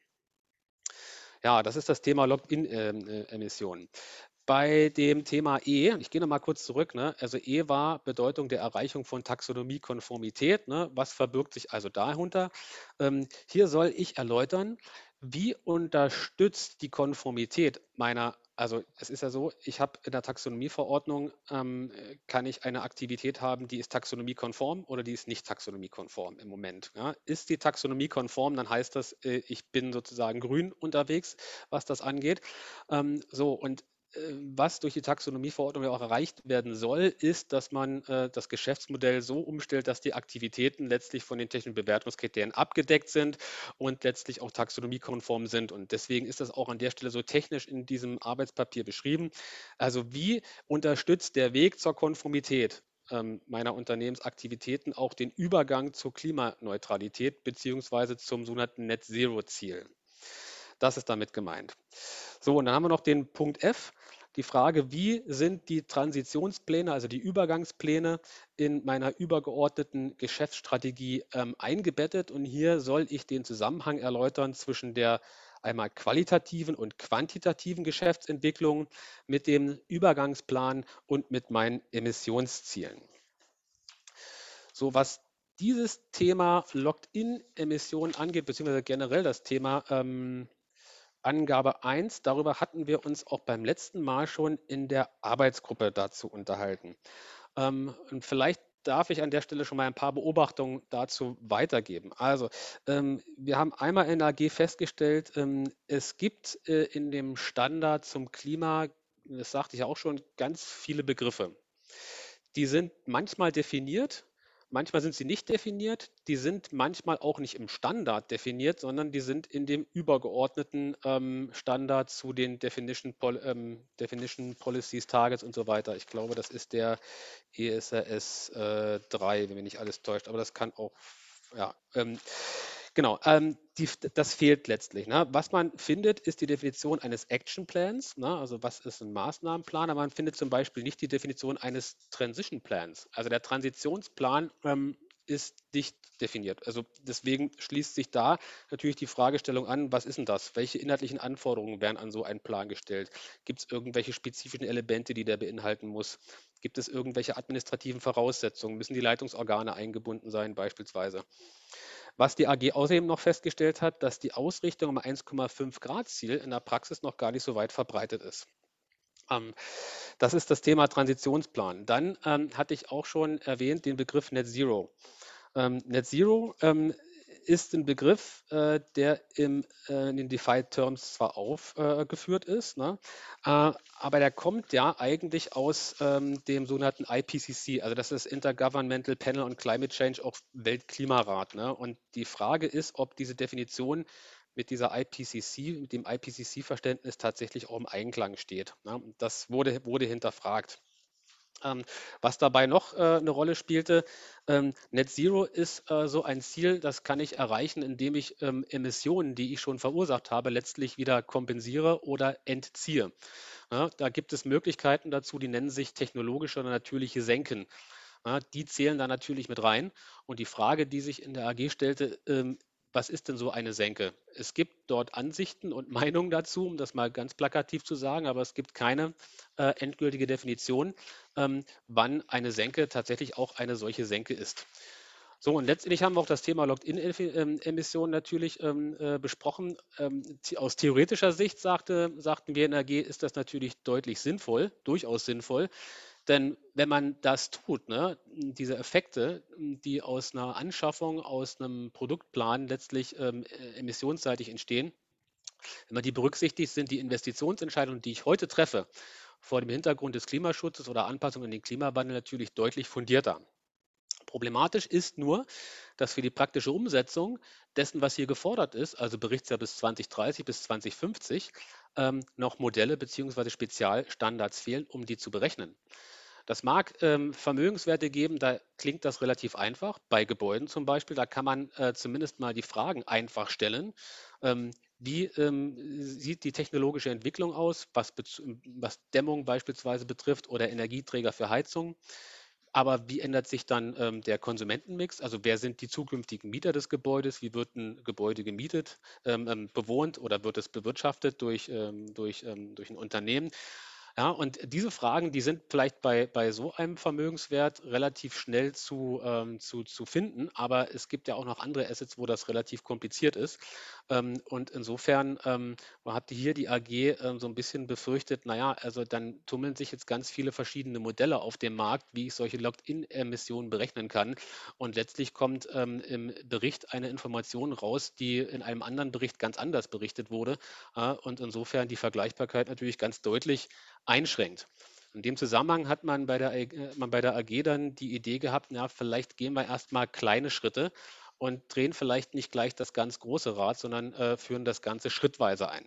Ja, das ist das Thema Logged-In-Emissionen. Bei dem Thema E, ich gehe nochmal kurz zurück, ne? Also E war Bedeutung der Erreichung von Taxonomiekonformität. Ne? Was verbirgt sich also darunter? Ähm, hier soll ich erläutern, wie unterstützt die Konformität meiner, also es ist ja so, ich habe in der Taxonomieverordnung, ähm, kann ich eine Aktivität haben, die ist taxonomiekonform oder die ist nicht taxonomiekonform im Moment. Ja? Ist die taxonomiekonform, dann heißt das, äh, ich bin sozusagen grün unterwegs, was das angeht. Ähm, so, und was durch die Taxonomieverordnung ja auch erreicht werden soll, ist, dass man äh, das Geschäftsmodell so umstellt, dass die Aktivitäten letztlich von den technischen Bewertungskriterien abgedeckt sind und letztlich auch taxonomiekonform sind. Und deswegen ist das auch an der Stelle so technisch in diesem Arbeitspapier beschrieben. Also wie unterstützt der Weg zur Konformität ähm, meiner Unternehmensaktivitäten auch den Übergang zur Klimaneutralität beziehungsweise zum sogenannten Net Zero Ziel? Das ist damit gemeint. So, und dann haben wir noch den Punkt F, die Frage, wie sind die Transitionspläne, also die Übergangspläne in meiner übergeordneten Geschäftsstrategie ähm, eingebettet. Und hier soll ich den Zusammenhang erläutern zwischen der einmal qualitativen und quantitativen Geschäftsentwicklung mit dem Übergangsplan und mit meinen Emissionszielen. So, was dieses Thema Locked-in-Emissionen angeht, beziehungsweise generell das Thema ähm, Angabe eins, darüber hatten wir uns auch beim letzten Mal schon in der Arbeitsgruppe dazu unterhalten. Ähm, und vielleicht darf ich an der Stelle schon mal ein paar Beobachtungen dazu weitergeben. Also, ähm, wir haben einmal in der A G festgestellt, ähm, es gibt äh, in dem Standard zum Klima, das sagte ich ja auch schon, ganz viele Begriffe. Die sind manchmal definiert, manchmal sind sie nicht definiert, die sind manchmal auch nicht im Standard definiert, sondern die sind in dem übergeordneten ähm, Standard zu den Definition, Pol ähm, Definition Policies, Targets und so weiter. Ich glaube, das ist der E S R S äh, drei, wenn mich nicht alles täuscht, aber das kann auch, ja, ähm, genau, ähm, die, das fehlt letztlich. Ne? Was man findet, ist die Definition eines Action Plans, ne? Also was ist ein Maßnahmenplan, aber man findet zum Beispiel nicht die Definition eines Transition Plans. Also der Transitionsplan ähm, ist nicht definiert. Also deswegen schließt sich da natürlich die Fragestellung an, was ist denn das? Welche inhaltlichen Anforderungen werden an so einen Plan gestellt? Gibt es irgendwelche spezifischen Elemente, die der beinhalten muss? Gibt es irgendwelche administrativen Voraussetzungen? Müssen die Leitungsorgane eingebunden sein beispielsweise? Was die A G außerdem noch festgestellt hat, dass die Ausrichtung am eins Komma fünf Grad Ziel in der Praxis noch gar nicht so weit verbreitet ist. Ähm, das ist das Thema Transitionsplan. Dann ähm, hatte ich auch schon erwähnt den Begriff Net Zero. Ähm, Net Zero ähm, ist ein Begriff, äh, der im, äh, in den Defined Terms zwar aufgeführt äh, ist, ne? äh, aber der kommt ja eigentlich aus ähm, dem sogenannten I P C C, also das ist Intergovernmental Panel on Climate Change, auch Weltklimarat. Ne? Und die Frage ist, ob diese Definition mit dieser I P C C, mit dem I P C C-Verständnis tatsächlich auch im Einklang steht. Ne? Das wurde, wurde hinterfragt. Ähm, was dabei noch äh, eine Rolle spielte, ähm, Net Zero ist äh, so ein Ziel, das kann ich erreichen, indem ich ähm, Emissionen, die ich schon verursacht habe, letztlich wieder kompensiere oder entziehe. Ja, da gibt es Möglichkeiten dazu, die nennen sich technologische oder natürliche Senken. Ja, die zählen da natürlich mit rein. Und die Frage, die sich in der A G stellte, ähm, was ist denn so eine Senke? Es gibt dort Ansichten und Meinungen dazu, um das mal ganz plakativ zu sagen, aber es gibt keine äh, endgültige Definition, ähm, wann eine Senke tatsächlich auch eine solche Senke ist. So, und letztendlich haben wir auch das Thema Locked-in-Emissionen natürlich ähm, äh, besprochen. Ähm, aus theoretischer Sicht sagte, sagten wir in der A G, ist das natürlich deutlich sinnvoll, durchaus sinnvoll. Denn wenn man das tut, ne, diese Effekte, die aus einer Anschaffung, aus einem Produktplan letztlich ähm, äh, emissionsseitig entstehen, wenn man die berücksichtigt, sind die Investitionsentscheidungen, die ich heute treffe, vor dem Hintergrund des Klimaschutzes oder Anpassung an den Klimawandel natürlich deutlich fundierter. Problematisch ist nur, dass für die praktische Umsetzung dessen, was hier gefordert ist, also Berichtsjahr bis zwanzig dreißig bis zwanzig fünfzig, ähm, noch Modelle bzw. Spezialstandards fehlen, um die zu berechnen. Das mag ähm, Vermögenswerte geben, da klingt das relativ einfach. Bei Gebäuden zum Beispiel, da kann man äh, zumindest mal die Fragen einfach stellen. Ähm, wie ähm, sieht die technologische Entwicklung aus, was, was Dämmung beispielsweise betrifft oder Energieträger für Heizung? Aber wie ändert sich dann ähm, der Konsumentenmix? Also wer sind die zukünftigen Mieter des Gebäudes? Wie wird ein Gebäude gemietet, ähm, ähm, bewohnt oder wird es bewirtschaftet durch, ähm, durch, ähm, durch ein Unternehmen? Ja, und diese Fragen, die sind vielleicht bei, bei so einem Vermögenswert relativ schnell zu, ähm, zu, zu finden, aber es gibt ja auch noch andere Assets, wo das relativ kompliziert ist. Ähm, und insofern ähm, hat hier die A G ähm, so ein bisschen befürchtet, naja, also dann tummeln sich jetzt ganz viele verschiedene Modelle auf dem Markt, wie ich solche Locked-in-Emissionen berechnen kann. Und letztlich kommt ähm, im Bericht eine Information raus, die in einem anderen Bericht ganz anders berichtet wurde. Äh, und insofern die Vergleichbarkeit natürlich ganz deutlich einschränkt. In dem Zusammenhang hat man bei der, äh, man bei der A G dann die Idee gehabt, na, vielleicht gehen wir erstmal kleine Schritte und drehen vielleicht nicht gleich das ganz große Rad, sondern äh, führen das Ganze schrittweise ein.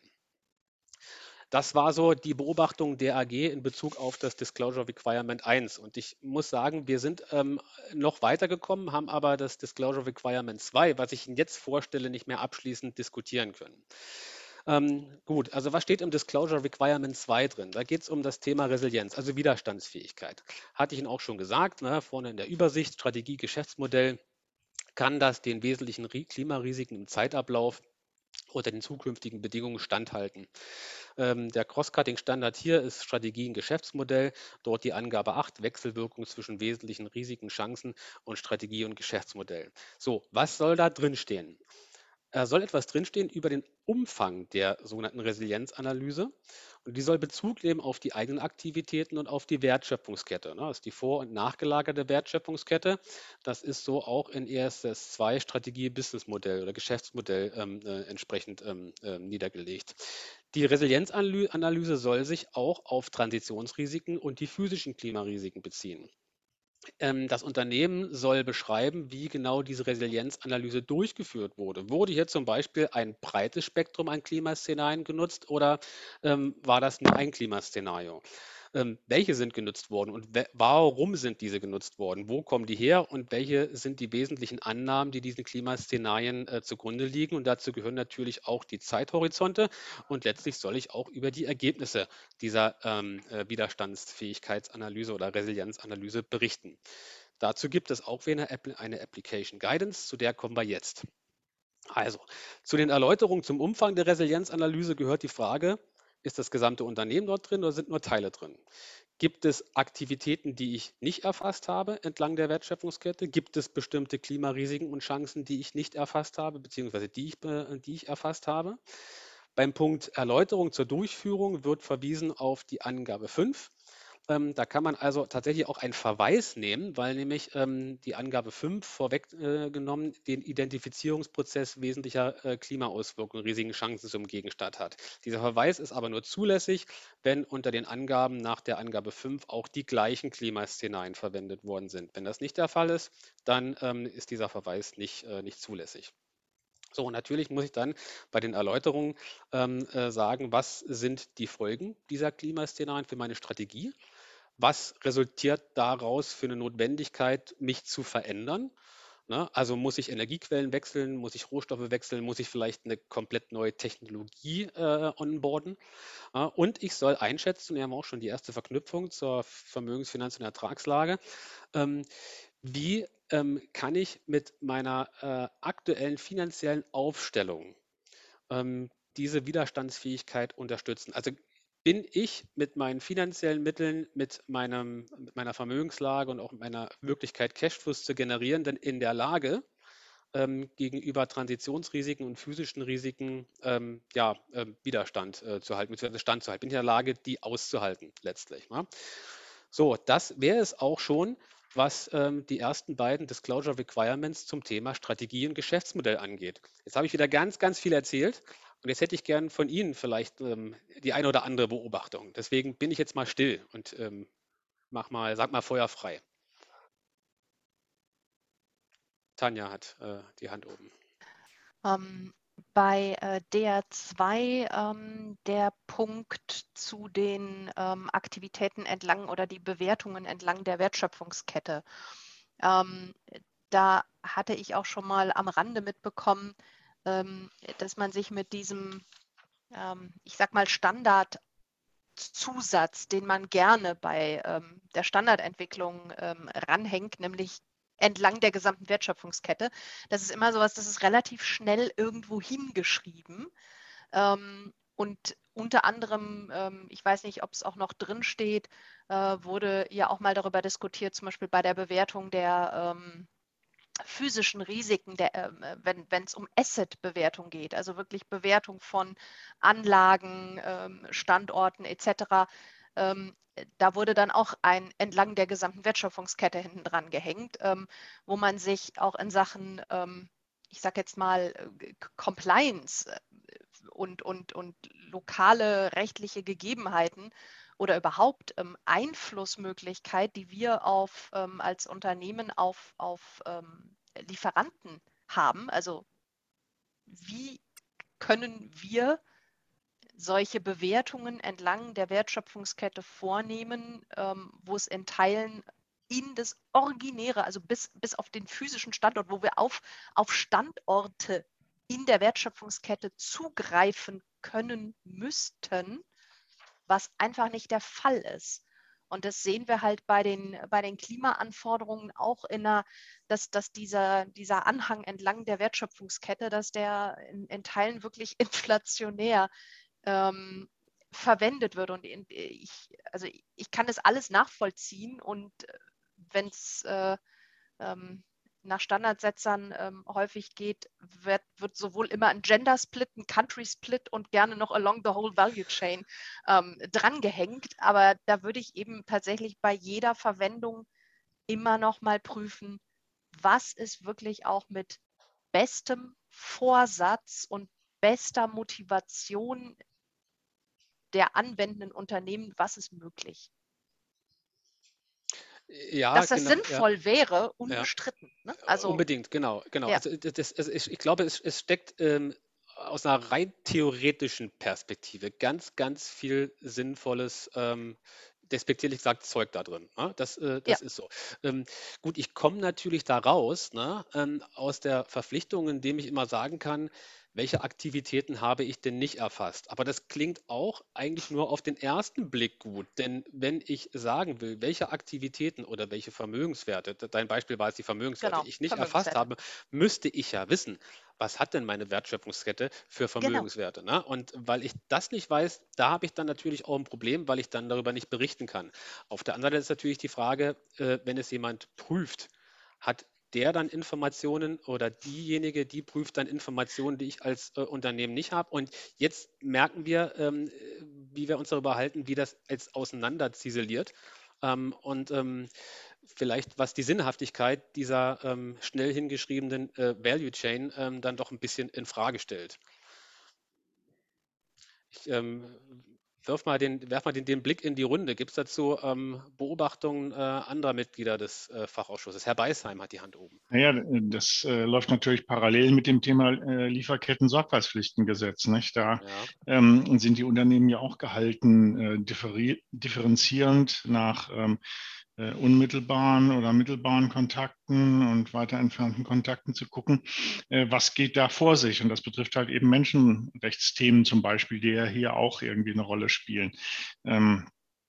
Das war so die Beobachtung der A G in Bezug auf das Disclosure Requirement eins. Und ich muss sagen, wir sind ähm, noch weitergekommen, haben aber das Disclosure Requirement zwei, was ich Ihnen jetzt vorstelle, nicht mehr abschließend diskutieren können. Ähm, gut, also was steht im Disclosure Requirement zwei drin? Da geht es um das Thema Resilienz, also Widerstandsfähigkeit. Hatte ich Ihnen auch schon gesagt, ne, vorne in der Übersicht, Strategie, Geschäftsmodell, kann das den wesentlichen Klimarisiken im Zeitablauf oder den zukünftigen Bedingungen standhalten. Ähm, der Cross-Cutting-Standard hier ist Strategie und Geschäftsmodell. Dort die Angabe acht, Wechselwirkung zwischen wesentlichen Risiken, Chancen und Strategie und Geschäftsmodell. So, was soll da drinstehen? Äh, soll etwas drinstehen über den Umfang der sogenannten Resilienzanalyse. Und die soll Bezug nehmen auf die eigenen Aktivitäten und auf die Wertschöpfungskette. Ne? Das ist die vor- und nachgelagerte Wertschöpfungskette. Das ist so auch in E S S zwei Strategie, Businessmodell oder Geschäftsmodell ähm, äh, entsprechend ähm, äh, niedergelegt. Die Resilienzanalyse soll sich auch auf Transitionsrisiken und die physischen Klimarisiken beziehen. Ähm, das Unternehmen soll beschreiben, wie genau diese Resilienzanalyse durchgeführt wurde. Wurde hier zum Beispiel ein breites Spektrum an Klimaszenarien genutzt oder ähm, war das nur ein Klimaszenario? Ähm, welche sind genutzt worden und warum sind diese genutzt worden? Wo kommen die her und welche sind die wesentlichen Annahmen, die diesen Klimaszenarien äh, zugrunde liegen? Und dazu gehören natürlich auch die Zeithorizonte und letztlich soll ich auch über die Ergebnisse dieser ähm, äh, Widerstandsfähigkeitsanalyse oder Resilienzanalyse berichten. Dazu gibt es auch eine, eine Application Guidance, zu der kommen wir jetzt. Also, zu den Erläuterungen zum Umfang der Resilienzanalyse gehört die Frage, ist das gesamte Unternehmen dort drin oder sind nur Teile drin? Gibt es Aktivitäten, die ich nicht erfasst habe entlang der Wertschöpfungskette? Gibt es bestimmte Klimarisiken und Chancen, die ich nicht erfasst habe, beziehungsweise die ich, die ich erfasst habe? Beim Punkt Erläuterung zur Durchführung wird verwiesen auf die Angabe fünf. Ähm, da kann man also tatsächlich auch einen Verweis nehmen, weil nämlich ähm, die Angabe fünf vorweggenommen äh, den Identifizierungsprozess wesentlicher äh, Klimaauswirkungen, Risiken, Chancen zum Gegenstand hat. Dieser Verweis ist aber nur zulässig, wenn unter den Angaben nach der Angabe fünf auch die gleichen Klimaszenarien verwendet worden sind. Wenn das nicht der Fall ist, dann ähm, ist dieser Verweis nicht, äh, nicht zulässig. So, und natürlich muss ich dann bei den Erläuterungen ähm, äh, sagen, was sind die Folgen dieser Klimaszenarien für meine Strategie? Was resultiert daraus für eine Notwendigkeit, mich zu verändern? Ne? Also muss ich Energiequellen wechseln, muss ich Rohstoffe wechseln, muss ich vielleicht eine komplett neue Technologie äh, onboarden? Ja, und ich soll einschätzen, wir haben auch schon die erste Verknüpfung zur Vermögens-, Finanz- und Ertragslage, ähm, wie ähm, kann ich mit meiner äh, aktuellen finanziellen Aufstellung ähm, diese Widerstandsfähigkeit unterstützen? Also bin ich mit meinen finanziellen Mitteln, mit, meinem, mit meiner Vermögenslage und auch mit meiner Möglichkeit, Cashflows zu generieren, denn in der Lage, ähm, gegenüber Transitionsrisiken und physischen Risiken ähm, ja, äh, Widerstand äh, zu halten, beziehungsweise standzuhalten. Bin ich in der Lage, die auszuhalten letztlich. Ne? So, das wäre es auch schon, was ähm, die ersten beiden Disclosure Requirements zum Thema Strategie und Geschäftsmodell angeht. Jetzt habe ich wieder ganz, ganz viel erzählt und jetzt hätte ich gern von Ihnen vielleicht ähm, die eine oder andere Beobachtung. Deswegen bin ich jetzt mal still und ähm, mach mal, sag mal Feuer frei. Tanja hat äh, die Hand oben. Ähm, bei äh, D R zwei ähm, der Punkt zu den ähm, Aktivitäten entlang oder die Bewertungen entlang der Wertschöpfungskette. Ähm, da hatte ich auch schon mal am Rande mitbekommen, ähm, dass man sich mit diesem, ähm, ich sag mal, Standardzusatz, den man gerne bei ähm, der Standardentwicklung ähm, ranhängt, nämlich entlang der gesamten Wertschöpfungskette. Das ist immer sowas, das ist relativ schnell irgendwo hingeschrieben. Ähm, und unter anderem, ähm, ich weiß nicht, ob es auch noch drin steht, äh, wurde ja auch mal darüber diskutiert, zum Beispiel bei der Bewertung der ähm, physischen Risiken, der, äh, wenn es um Asset-Bewertung geht, also wirklich Bewertung von Anlagen, ähm, Standorten et cetera. Ähm, da wurde dann auch ein entlang der gesamten Wertschöpfungskette hinten dran gehängt, ähm, wo man sich auch in Sachen, ähm, ich sage jetzt mal, Compliance und, und, und lokale rechtliche Gegebenheiten oder überhaupt ähm, Einflussmöglichkeit, die wir auf, ähm, als Unternehmen auf, auf ähm, Lieferanten haben. Also wie können wir solche Bewertungen entlang der Wertschöpfungskette vornehmen, ähm, wo es in Teilen in das Originäre, also bis, bis auf den physischen Standort, wo wir auf, auf Standorte in der Wertschöpfungskette zugreifen können müssten, was einfach nicht der Fall ist. Und das sehen wir halt bei den, bei den Klimaanforderungen auch in einer, dass, dass dieser, dieser Anhang entlang der Wertschöpfungskette, dass der in, in Teilen wirklich inflationär ähm, verwendet wird. Und ich, also ich kann das alles nachvollziehen und wenn es äh, ähm, nach Standardsetzern ähm, häufig geht, wird, wird sowohl immer ein Gender-Split, ein Country-Split und gerne noch along the whole value chain ähm, drangehängt. Aber da würde ich eben tatsächlich bei jeder Verwendung immer noch mal prüfen, was ist wirklich auch mit bestem Vorsatz und bester Motivation der anwendenden Unternehmen, was ist möglich. Ja, Dass das genau, sinnvoll ja. wäre, unbestritten. Ne? Also, Unbedingt, genau, genau. Ja. Also das, also ich, ich glaube, es, es steckt ähm, aus einer rein theoretischen Perspektive ganz, ganz viel sinnvolles, ähm, despektierlich gesagt, Zeug da drin. Ne? Das, äh, das Ja. ist so. Ähm, gut, ich komme natürlich da raus, ne, ähm, aus der Verpflichtung, indem ich immer sagen kann, welche Aktivitäten habe ich denn nicht erfasst? Aber das klingt auch eigentlich nur auf den ersten Blick gut, denn wenn ich sagen will, welche Aktivitäten oder welche Vermögenswerte, de- dein Beispiel war es die Vermögenswerte, Genau, ich nicht erfasst Vermögenswerte. habe, müsste ich ja wissen, was hat denn meine Wertschöpfungskette für Genau. Vermögenswerte? Ne? Und weil ich das nicht weiß, da habe ich dann natürlich auch ein Problem, weil ich dann darüber nicht berichten kann. Auf der anderen Seite ist natürlich die Frage, äh, wenn es jemand prüft, hat der dann Informationen oder diejenige, die prüft dann Informationen, die ich als äh, Unternehmen nicht habe. Und jetzt merken wir, ähm, wie wir uns darüber halten, wie das jetzt auseinander ziseliert. Ähm, und ähm, vielleicht, was die Sinnhaftigkeit dieser ähm, schnell hingeschriebenen äh, Value Chain ähm, dann doch ein bisschen in Frage stellt. Ich ähm, wirf mal den, werf mal den, den Blick in die Runde. Gibt es dazu ähm, Beobachtungen äh, anderer Mitglieder des äh, Fachausschusses? Herr Beisheim hat die Hand oben. Naja, das äh, läuft natürlich parallel mit dem Thema äh, Lieferketten-Sorgfaltspflichtengesetz, nicht? Da Ja. ähm, sind die Unternehmen ja auch gehalten, äh, differi- differenzierend nach ähm, äh, unmittelbaren oder mittelbaren Kontakten und weiter entfernten Kontakten zu gucken, äh, was geht da vor sich. Und das betrifft halt eben Menschenrechtsthemen zum Beispiel, die ja hier auch irgendwie eine Rolle spielen. Ähm,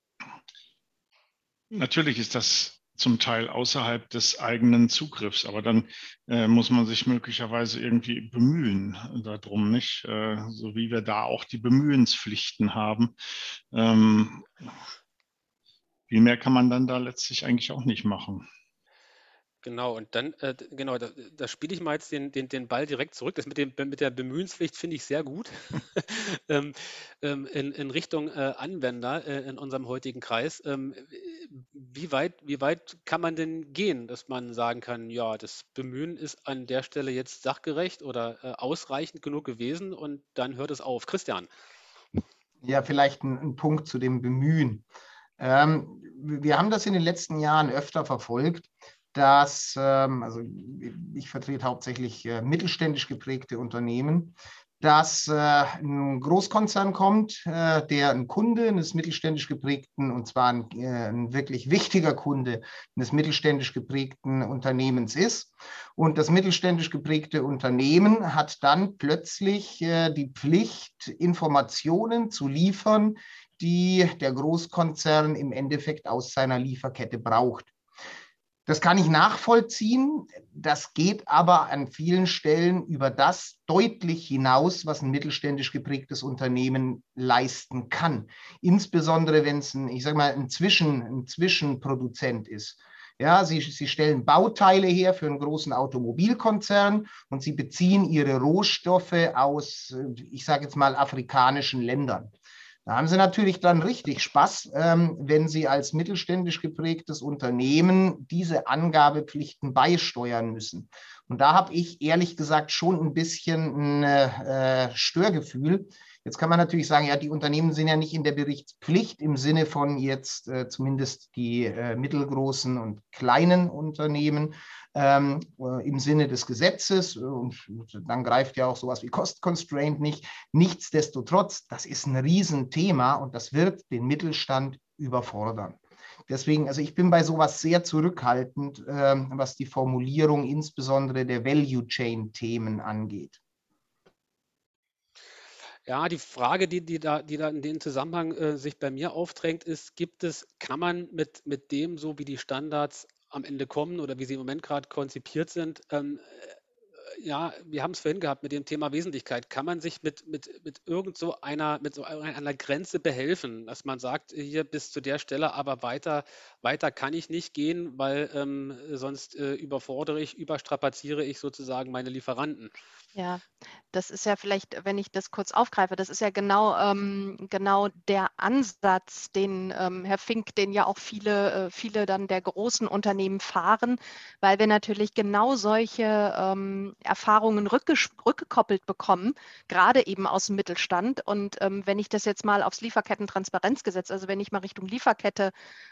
Natürlich ist das zum Teil außerhalb des eigenen Zugriffs, aber dann äh, muss man sich möglicherweise irgendwie bemühen darum, nicht? Äh, so wie wir da auch die Bemühenspflichten haben. Ähm, viel mehr kann man dann da letztlich eigentlich auch nicht machen. Genau, und dann, äh, d- genau, da, da spiele ich mal jetzt den, den, den Ball direkt zurück. Das mit, dem, mit der Bemühenspflicht finde ich sehr gut. ähm, ähm, in, in Richtung äh, Anwender äh, in unserem heutigen Kreis. Ähm, wie weit, wie weit kann man denn gehen, dass man sagen kann, ja, das Bemühen ist an der Stelle jetzt sachgerecht oder äh, ausreichend genug gewesen und dann hört es auf. Christian. Ja, vielleicht ein, ein Punkt zu dem Bemühen. Ähm, wir haben das in den letzten Jahren öfter verfolgt, dass, ähm, also ich vertrete hauptsächlich äh, mittelständisch geprägte Unternehmen, dass äh, ein Großkonzern kommt, äh, der ein Kunde eines mittelständisch geprägten, und zwar ein, äh, ein wirklich wichtiger Kunde eines mittelständisch geprägten Unternehmens ist. Und das mittelständisch geprägte Unternehmen hat dann plötzlich äh, die Pflicht, Informationen zu liefern, die der Großkonzern im Endeffekt aus seiner Lieferkette braucht. Das kann ich nachvollziehen. Das geht aber an vielen Stellen über das deutlich hinaus, was ein mittelständisch geprägtes Unternehmen leisten kann. Insbesondere, wenn es ein, ich sage mal, ein, Zwischen, ein Zwischenproduzent ist. Ja, sie, sie stellen Bauteile her für einen großen Automobilkonzern und sie beziehen ihre Rohstoffe aus, ich sage jetzt mal, afrikanischen Ländern. Da haben Sie natürlich dann richtig Spaß, ähm, wenn Sie als mittelständisch geprägtes Unternehmen diese Angabepflichten beisteuern müssen. Und da habe ich ehrlich gesagt schon ein bisschen ein äh, Störgefühl. Jetzt kann man natürlich sagen, ja, die Unternehmen sind ja nicht in der Berichtspflicht im Sinne von jetzt äh, zumindest die äh, mittelgroßen und kleinen Unternehmen ähm, äh, im Sinne des Gesetzes. Und dann greift ja auch sowas wie Cost Constraint nicht. Nichtsdestotrotz, das ist ein Riesenthema und das wird den Mittelstand überfordern. Deswegen, also ich bin bei sowas sehr zurückhaltend, ähm, was die Formulierung insbesondere der Value Chain Themen angeht. Ja, die Frage, die, die da, die da in dem Zusammenhang äh, sich bei mir aufdrängt, ist, gibt es, kann man mit, mit dem, so wie die Standards am Ende kommen oder wie sie im Moment gerade konzipiert sind, ähm, ja, wir haben es vorhin gehabt mit dem Thema Wesentlichkeit. Kann man sich mit, mit, mit irgend so einer, mit so einer Grenze behelfen, dass man sagt, hier bis zu der Stelle, aber weiter, weiter kann ich nicht gehen, weil ähm, sonst äh, überfordere ich, überstrapaziere ich sozusagen meine Lieferanten. Ja, das ist ja vielleicht, wenn ich das kurz aufgreife, das ist ja genau, ähm, genau der Ansatz, den ähm, Herr Fink, den ja auch viele, äh, viele dann der großen Unternehmen fahren, weil wir natürlich genau solche ähm, Erfahrungen rückges- rückgekoppelt bekommen, gerade eben aus dem Mittelstand. Und ähm, wenn ich das jetzt mal aufs Lieferkettentransparenzgesetz, also wenn ich mal Richtung Lieferkette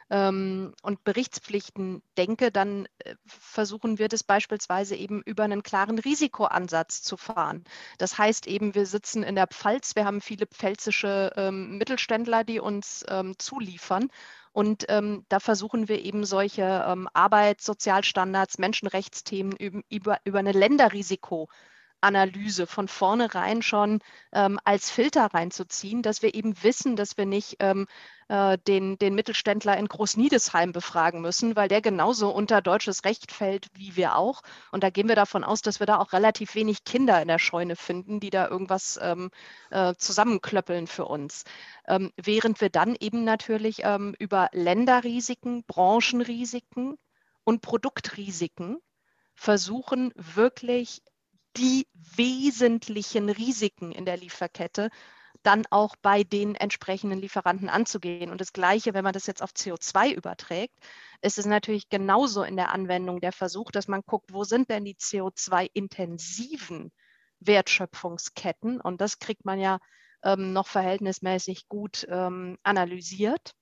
ähm, und Berichtspflichten denke, dann äh, versuchen wir das beispielsweise eben über einen klaren Risikoansatz zu fahren. Das heißt eben, wir sitzen in der Pfalz, wir haben viele pfälzische ähm, Mittelständler, die uns ähm, zuliefern. Und ähm, da versuchen wir eben solche ähm, Arbeits-, Sozialstandards, Menschenrechtsthemen über, über, über eine Länderrisiko Analyse von vornherein schon ähm, als Filter reinzuziehen, dass wir eben wissen, dass wir nicht ähm, äh, den, den Mittelständler in Großniedesheim befragen müssen, weil der genauso unter deutsches Recht fällt wie wir auch. Und da gehen wir davon aus, dass wir da auch relativ wenig Kinder in der Scheune finden, die da irgendwas ähm, äh, zusammenklöppeln für uns. Ähm, während wir dann eben natürlich ähm, über Länderrisiken, Branchenrisiken und Produktrisiken versuchen, wirklich die wesentlichen Risiken in der Lieferkette dann auch bei den entsprechenden Lieferanten anzugehen. Und das Gleiche, wenn man das jetzt auf C O zwei überträgt, ist es natürlich genauso in der Anwendung der Versuch, dass man guckt, wo sind denn die C O zwei intensiven Wertschöpfungsketten? Und das kriegt man ja ähm, noch verhältnismäßig gut ähm, analysiert.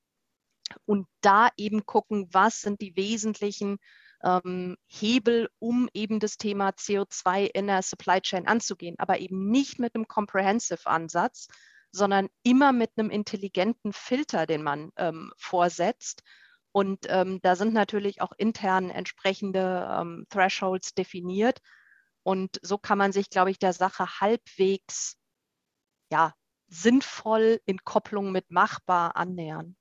Und da eben gucken, was sind die wesentlichen ähm, Hebel, um eben das Thema C O zwei in der Supply Chain anzugehen, aber eben nicht mit einem Comprehensive-Ansatz, sondern immer mit einem intelligenten Filter, den man ähm, vorsetzt. Und ähm, da sind natürlich auch intern entsprechende ähm, Thresholds definiert. Und so kann man sich, glaube ich, der Sache halbwegs ja, sinnvoll in Kopplung mit machbar annähern.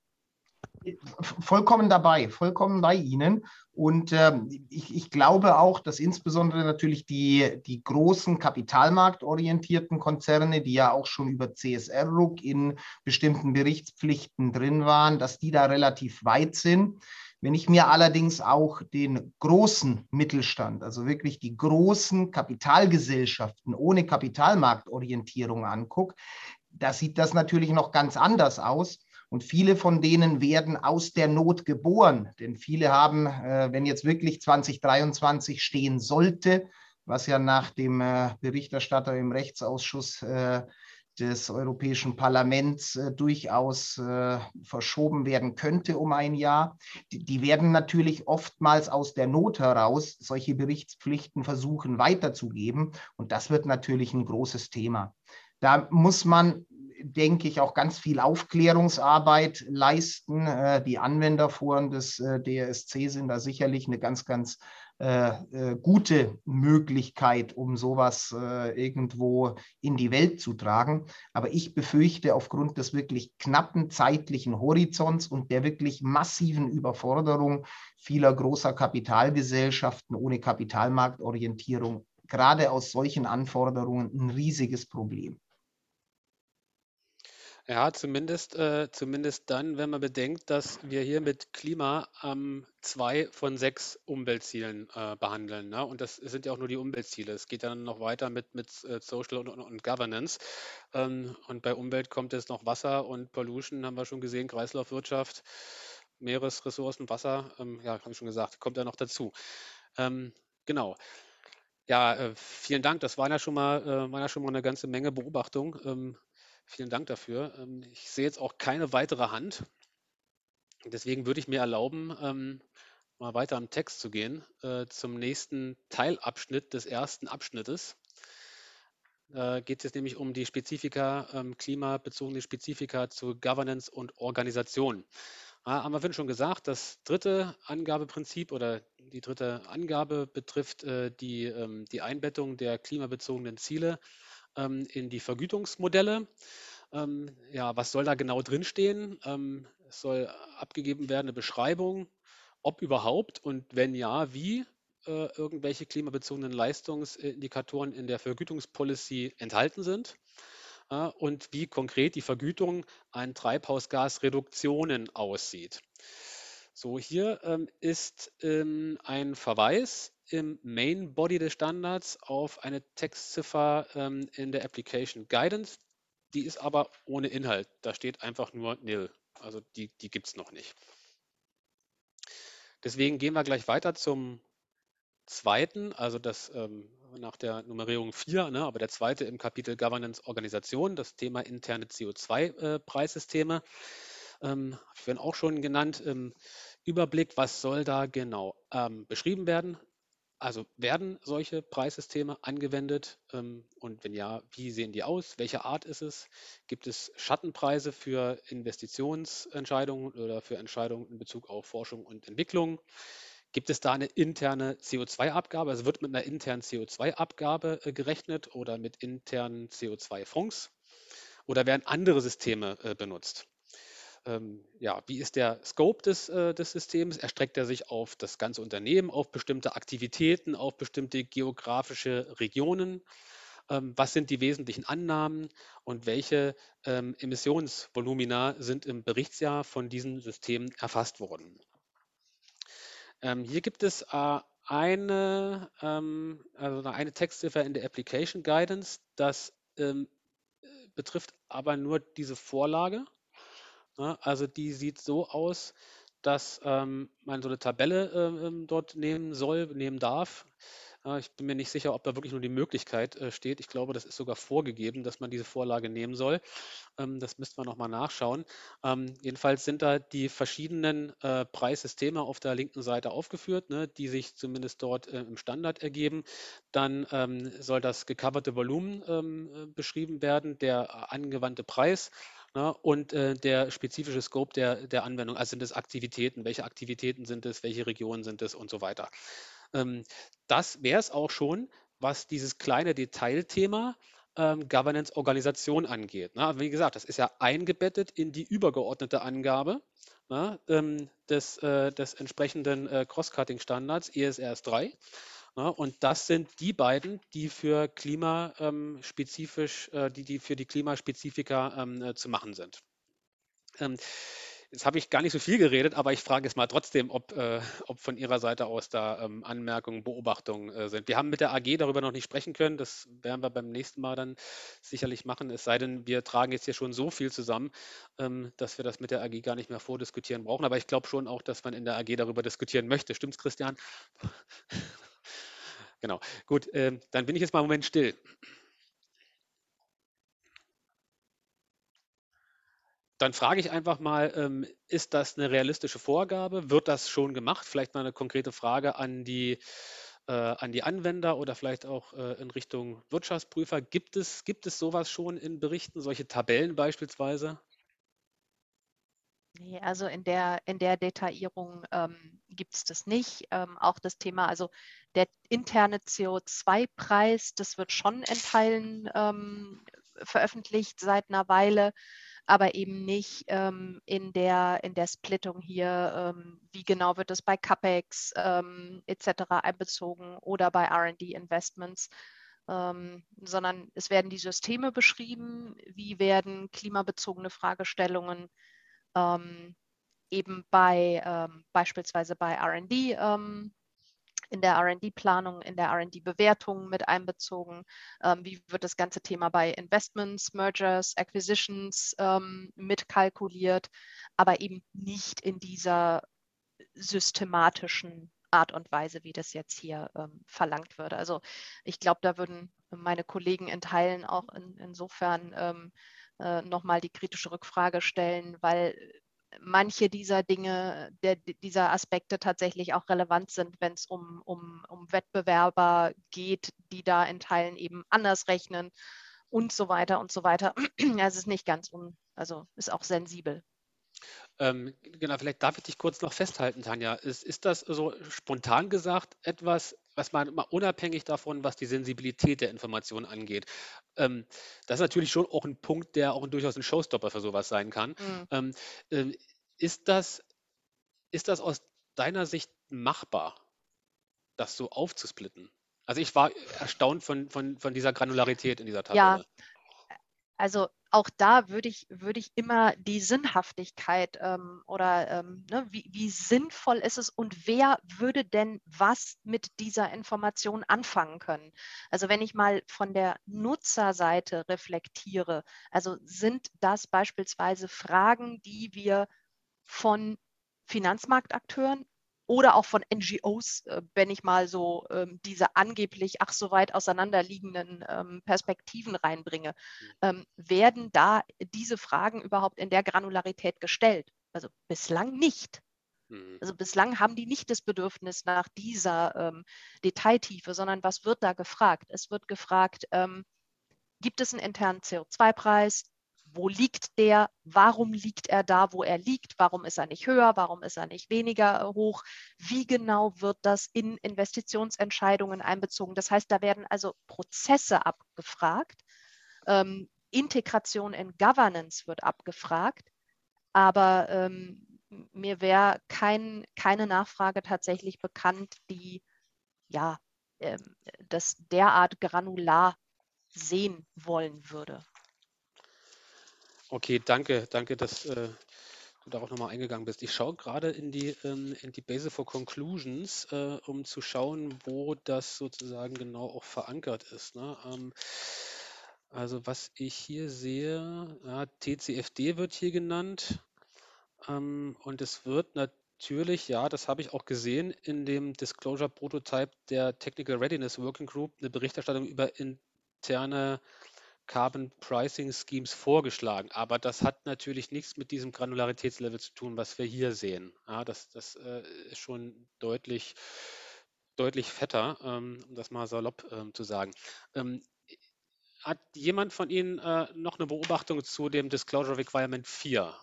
Vollkommen dabei, vollkommen bei Ihnen. Und ähm, ich, ich glaube auch, dass insbesondere natürlich die, die großen kapitalmarktorientierten Konzerne, die ja auch schon über C S R-Ruck in bestimmten Berichtspflichten drin waren, dass die da relativ weit sind. Wenn ich mir allerdings auch den großen Mittelstand, also wirklich die großen Kapitalgesellschaften ohne Kapitalmarktorientierung angucke, da sieht das natürlich noch ganz anders aus. Und viele von denen werden aus der Not geboren, denn viele haben, äh, wenn jetzt wirklich zwanzig dreiundzwanzig stehen sollte, was ja nach dem äh, Berichterstatter im Rechtsausschuss äh, des Europäischen Parlaments äh, durchaus äh, verschoben werden könnte um ein Jahr, die, die werden natürlich oftmals aus der Not heraus solche Berichtspflichten versuchen weiterzugeben. Und das wird natürlich ein großes Thema. Da muss man, denke ich, auch ganz viel Aufklärungsarbeit leisten. Die Anwenderforen des D R S C sind da sicherlich eine ganz, ganz äh, gute Möglichkeit, um sowas äh, irgendwo in die Welt zu tragen. Aber ich befürchte, aufgrund des wirklich knappen zeitlichen Horizonts und der wirklich massiven Überforderung vieler großer Kapitalgesellschaften ohne Kapitalmarktorientierung, gerade aus solchen Anforderungen ein riesiges Problem. Ja, zumindest, äh, zumindest dann, wenn man bedenkt, dass wir hier mit Klima ähm, zwei von sechs Umweltzielen äh, behandeln. Ne? Und das sind ja auch nur die Umweltziele. Es geht dann noch weiter mit, mit äh, Social und, und, und Governance. Ähm, und bei Umwelt kommt jetzt noch Wasser und Pollution, haben wir schon gesehen, Kreislaufwirtschaft, Meeresressourcen, Wasser, ähm, ja, habe ich schon gesagt, kommt ja noch dazu. Ähm, genau. Ja, äh, vielen Dank. Das waren ja schon mal, äh, waren ja schon mal eine ganze Menge Beobachtungen. Ähm, vielen Dank dafür. Ähm, ich sehe jetzt auch keine weitere Hand. Deswegen würde ich mir erlauben, ähm, mal weiter am Text zu gehen, äh, zum nächsten Teilabschnitt des ersten Abschnittes. Da geht es jetzt nämlich um die Spezifika, ähm, klimabezogene Spezifika zu Governance und Organisation. Ah, haben wir vorhin schon gesagt, das dritte Angabeprinzip oder die dritte Angabe betrifft äh, die, ähm, die Einbettung der klimabezogenen Ziele ähm, in die Vergütungsmodelle. Ähm, ja, was soll da genau drinstehen? Ähm, es soll abgegeben werden, eine Beschreibung, ob überhaupt und wenn ja, wie äh, irgendwelche klimabezogenen Leistungsindikatoren in der Vergütungspolicy enthalten sind äh, und wie konkret die Vergütung an Treibhausgasreduktionen aussieht. So, hier ähm, ist ähm, ein Verweis im Main Body des Standards auf eine Textziffer ähm, in der Application Guidance. Die ist aber ohne Inhalt. Da steht einfach nur nil. Also die, die gibt es noch nicht. Deswegen gehen wir gleich weiter zum zweiten, also das ähm, nach der Nummerierung vier, ne, aber der zweite im Kapitel Governance Organisation, das Thema interne C O zwei Preissysteme. Ähm, habe ich vorhin auch schon genannt, im Überblick, was soll da genau ähm, beschrieben werden? Also werden solche Preissysteme angewendet ähm, und wenn ja, wie sehen die aus? Welche Art ist es? Gibt es Schattenpreise für Investitionsentscheidungen oder für Entscheidungen in Bezug auf Forschung und Entwicklung? Gibt es da eine interne C O zwei Abgabe? Also wird mit einer internen C O zwei Abgabe äh, gerechnet oder mit internen C O zwei Fonds? Oder werden andere Systeme äh, benutzt? Ähm, ja, wie ist der Scope des, äh, des Systems? Erstreckt er sich auf das ganze Unternehmen, auf bestimmte Aktivitäten, auf bestimmte geografische Regionen? Ähm, was sind die wesentlichen Annahmen und welche ähm, Emissionsvolumina sind im Berichtsjahr von diesen Systemen erfasst worden? Ähm, hier gibt es äh, eine, ähm, also eine Textziffer in der Application Guidance, das ähm, betrifft aber nur diese Vorlage. Ja, also die sieht so aus, dass ähm, man so eine Tabelle äh, ähm, dort nehmen soll, nehmen darf. Äh, ich bin mir nicht sicher, ob da wirklich nur die Möglichkeit äh, steht. Ich glaube, das ist sogar vorgegeben, dass man diese Vorlage nehmen soll. Ähm, das müsste man nochmal nachschauen. Ähm, jedenfalls sind da die verschiedenen äh, Preissysteme auf der linken Seite aufgeführt, ne, die sich zumindest dort äh, im Standard ergeben. Dann ähm, soll das gecoverte Volumen ähm, äh, beschrieben werden, der äh, angewandte Preis. Na, und äh, der spezifische Scope der, der Anwendung, also sind es Aktivitäten, welche Aktivitäten sind es, welche Regionen sind es und so weiter. Ähm, das wäre es auch schon, was dieses kleine Detailthema ähm, Governance-Organisation angeht. Na, wie gesagt, das ist ja eingebettet in die übergeordnete Angabe na, ähm, des, äh, des entsprechenden äh, Cross-Cutting-Standards E S R S drei. Ja, und das sind die beiden, die für klimaspezifisch, äh, die, die für die Klimaspezifika ähm, äh, zu machen sind. Ähm, jetzt habe ich gar nicht so viel geredet, aber ich frage jetzt mal trotzdem, ob, äh, ob von Ihrer Seite aus da ähm, Anmerkungen, Beobachtungen äh, sind. Wir haben mit der A G darüber noch nicht sprechen können. Das werden wir beim nächsten Mal dann sicherlich machen. Es sei denn, wir tragen jetzt hier schon so viel zusammen, ähm, dass wir das mit der A G gar nicht mehr vordiskutieren brauchen. Aber ich glaube schon auch, dass man in der A G darüber diskutieren möchte. Stimmt's, Christian? Genau. Gut, ähm, dann bin ich jetzt mal einen Moment still. Dann frage ich einfach mal, ähm, ist das eine realistische Vorgabe? Wird das schon gemacht? Vielleicht mal eine konkrete Frage an die, äh, an die Anwender oder vielleicht auch äh, in Richtung Wirtschaftsprüfer. Gibt es, gibt es sowas schon in Berichten, solche Tabellen beispielsweise? Nee, also in der, in der Detaillierung ähm, gibt es das nicht. Ähm, auch das Thema, also der interne C O zwei Preis, das wird schon in Teilen ähm, veröffentlicht seit einer Weile, aber eben nicht ähm, in der, in der Splittung hier, ähm, wie genau wird es bei CapEx ähm, et cetera einbezogen oder bei R und D-Investments, ähm, sondern es werden die Systeme beschrieben, wie werden klimabezogene Fragestellungen ähm, eben bei ähm, beispielsweise bei R und D ähm, in der R und D-Planung, in der R und D-Bewertung mit einbezogen? Ähm, wie wird das ganze Thema bei Investments, Mergers, Acquisitions ähm, mitkalkuliert, aber eben nicht in dieser systematischen Art und Weise, wie das jetzt hier ähm, verlangt würde. Also ich glaube, da würden meine Kollegen in Teilen auch in, insofern ähm, äh, nochmal die kritische Rückfrage stellen, weil manche dieser Dinge, der, dieser Aspekte tatsächlich auch relevant sind, wenn es um, um, um Wettbewerber geht, die da in Teilen eben anders rechnen und so weiter und so weiter. Also es ist nicht ganz un, also ist auch sensibel. Ähm, genau, vielleicht darf ich dich kurz noch festhalten, Tanja. Ist, ist das so spontan gesagt etwas, was man mal unabhängig davon, was die Sensibilität der Information angeht. Ähm, das ist natürlich schon auch ein Punkt, der auch durchaus ein Showstopper für sowas sein kann. Mhm. Ähm, ähm, ist das, ist das aus deiner Sicht machbar, das so aufzusplitten? Also ich war erstaunt von, von, von dieser Granularität in dieser Ja, Tabelle. also auch da würde ich, würde ich immer die Sinnhaftigkeit ähm, oder ähm, ne, wie, wie sinnvoll ist es und wer würde denn was mit dieser Information anfangen können? Also wenn ich mal von der Nutzerseite reflektiere, also sind das beispielsweise Fragen, die wir von Finanzmarktakteuren oder auch von N G Os, äh, wenn ich mal so ähm, diese angeblich ach so weit auseinanderliegenden ähm, Perspektiven reinbringe, ähm, werden da diese Fragen überhaupt in der Granularität gestellt? Also bislang nicht. Mhm. Also bislang haben die nicht das Bedürfnis nach dieser ähm, Detailtiefe, sondern was wird da gefragt? Es wird gefragt, ähm, gibt es einen internen C O zwei Preis? Wo liegt der? Warum liegt er da, wo er liegt? Warum ist er nicht höher? Warum ist er nicht weniger äh, hoch? Wie genau wird das in Investitionsentscheidungen einbezogen? Das heißt, da werden also Prozesse abgefragt. Ähm, Integration in Governance wird abgefragt. Aber ähm, mir wäre kein, keine Nachfrage tatsächlich bekannt, die ja ähm, das derart granular sehen wollen würde. Okay, danke, danke, dass äh, du da auch nochmal eingegangen bist. Ich schaue gerade in die, ähm, in die Basis for Conclusions, äh, um zu schauen, wo das sozusagen genau auch verankert ist. Ne? Ähm, also was ich hier sehe, ja, T C F D wird hier genannt, ähm, und es wird natürlich, ja, das habe ich auch gesehen, in dem Disclosure Prototype der Technical Readiness Working Group eine Berichterstattung über interne Carbon Pricing Schemes vorgeschlagen. Aber das hat natürlich nichts mit diesem Granularitätslevel zu tun, was wir hier sehen. Ja, das das äh, ist schon deutlich, deutlich fetter, ähm, um das mal salopp ähm, zu sagen. Ähm, hat jemand von Ihnen äh, noch eine Beobachtung zu dem Disclosure Requirement vier?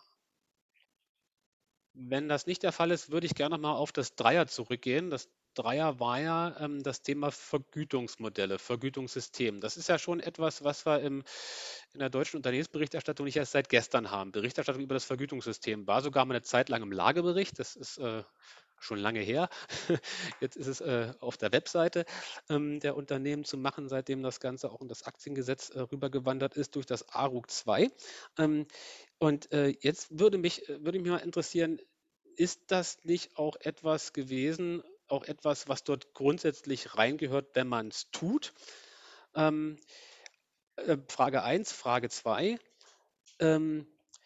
Wenn das nicht der Fall ist, würde ich gerne noch mal auf das Dreier zurückgehen. Das Dreier war ja ähm, das Thema Vergütungsmodelle, Vergütungssystem. Das ist ja schon etwas, was wir im, in der deutschen Unternehmensberichterstattung nicht erst seit gestern haben. Berichterstattung über das Vergütungssystem war sogar mal eine Zeit lang im Lagebericht. Das ist äh, schon lange her. Jetzt ist es äh, auf der Webseite ähm, der Unternehmen zu machen, seitdem das Ganze auch in das Aktiengesetz äh, rübergewandert ist durch das A R U G zwei. Ähm, und äh, jetzt würde mich, äh, würde mich mal interessieren, ist das nicht auch etwas gewesen, auch etwas, was dort grundsätzlich reingehört, wenn man es tut? Ähm, äh, Frage eins, Frage zwei. Ähm,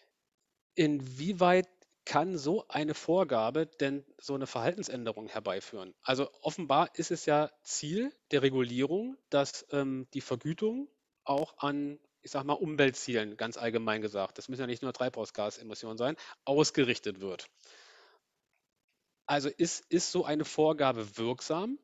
inwieweit kann so eine Vorgabe denn so eine Verhaltensänderung herbeiführen? Also offenbar ist es ja Ziel der Regulierung, dass ähm, die Vergütung auch an, ich sage mal, Umweltzielen, ganz allgemein gesagt, das müssen ja nicht nur Treibhausgasemissionen sein, ausgerichtet wird. Also ist, ist so eine Vorgabe wirksam?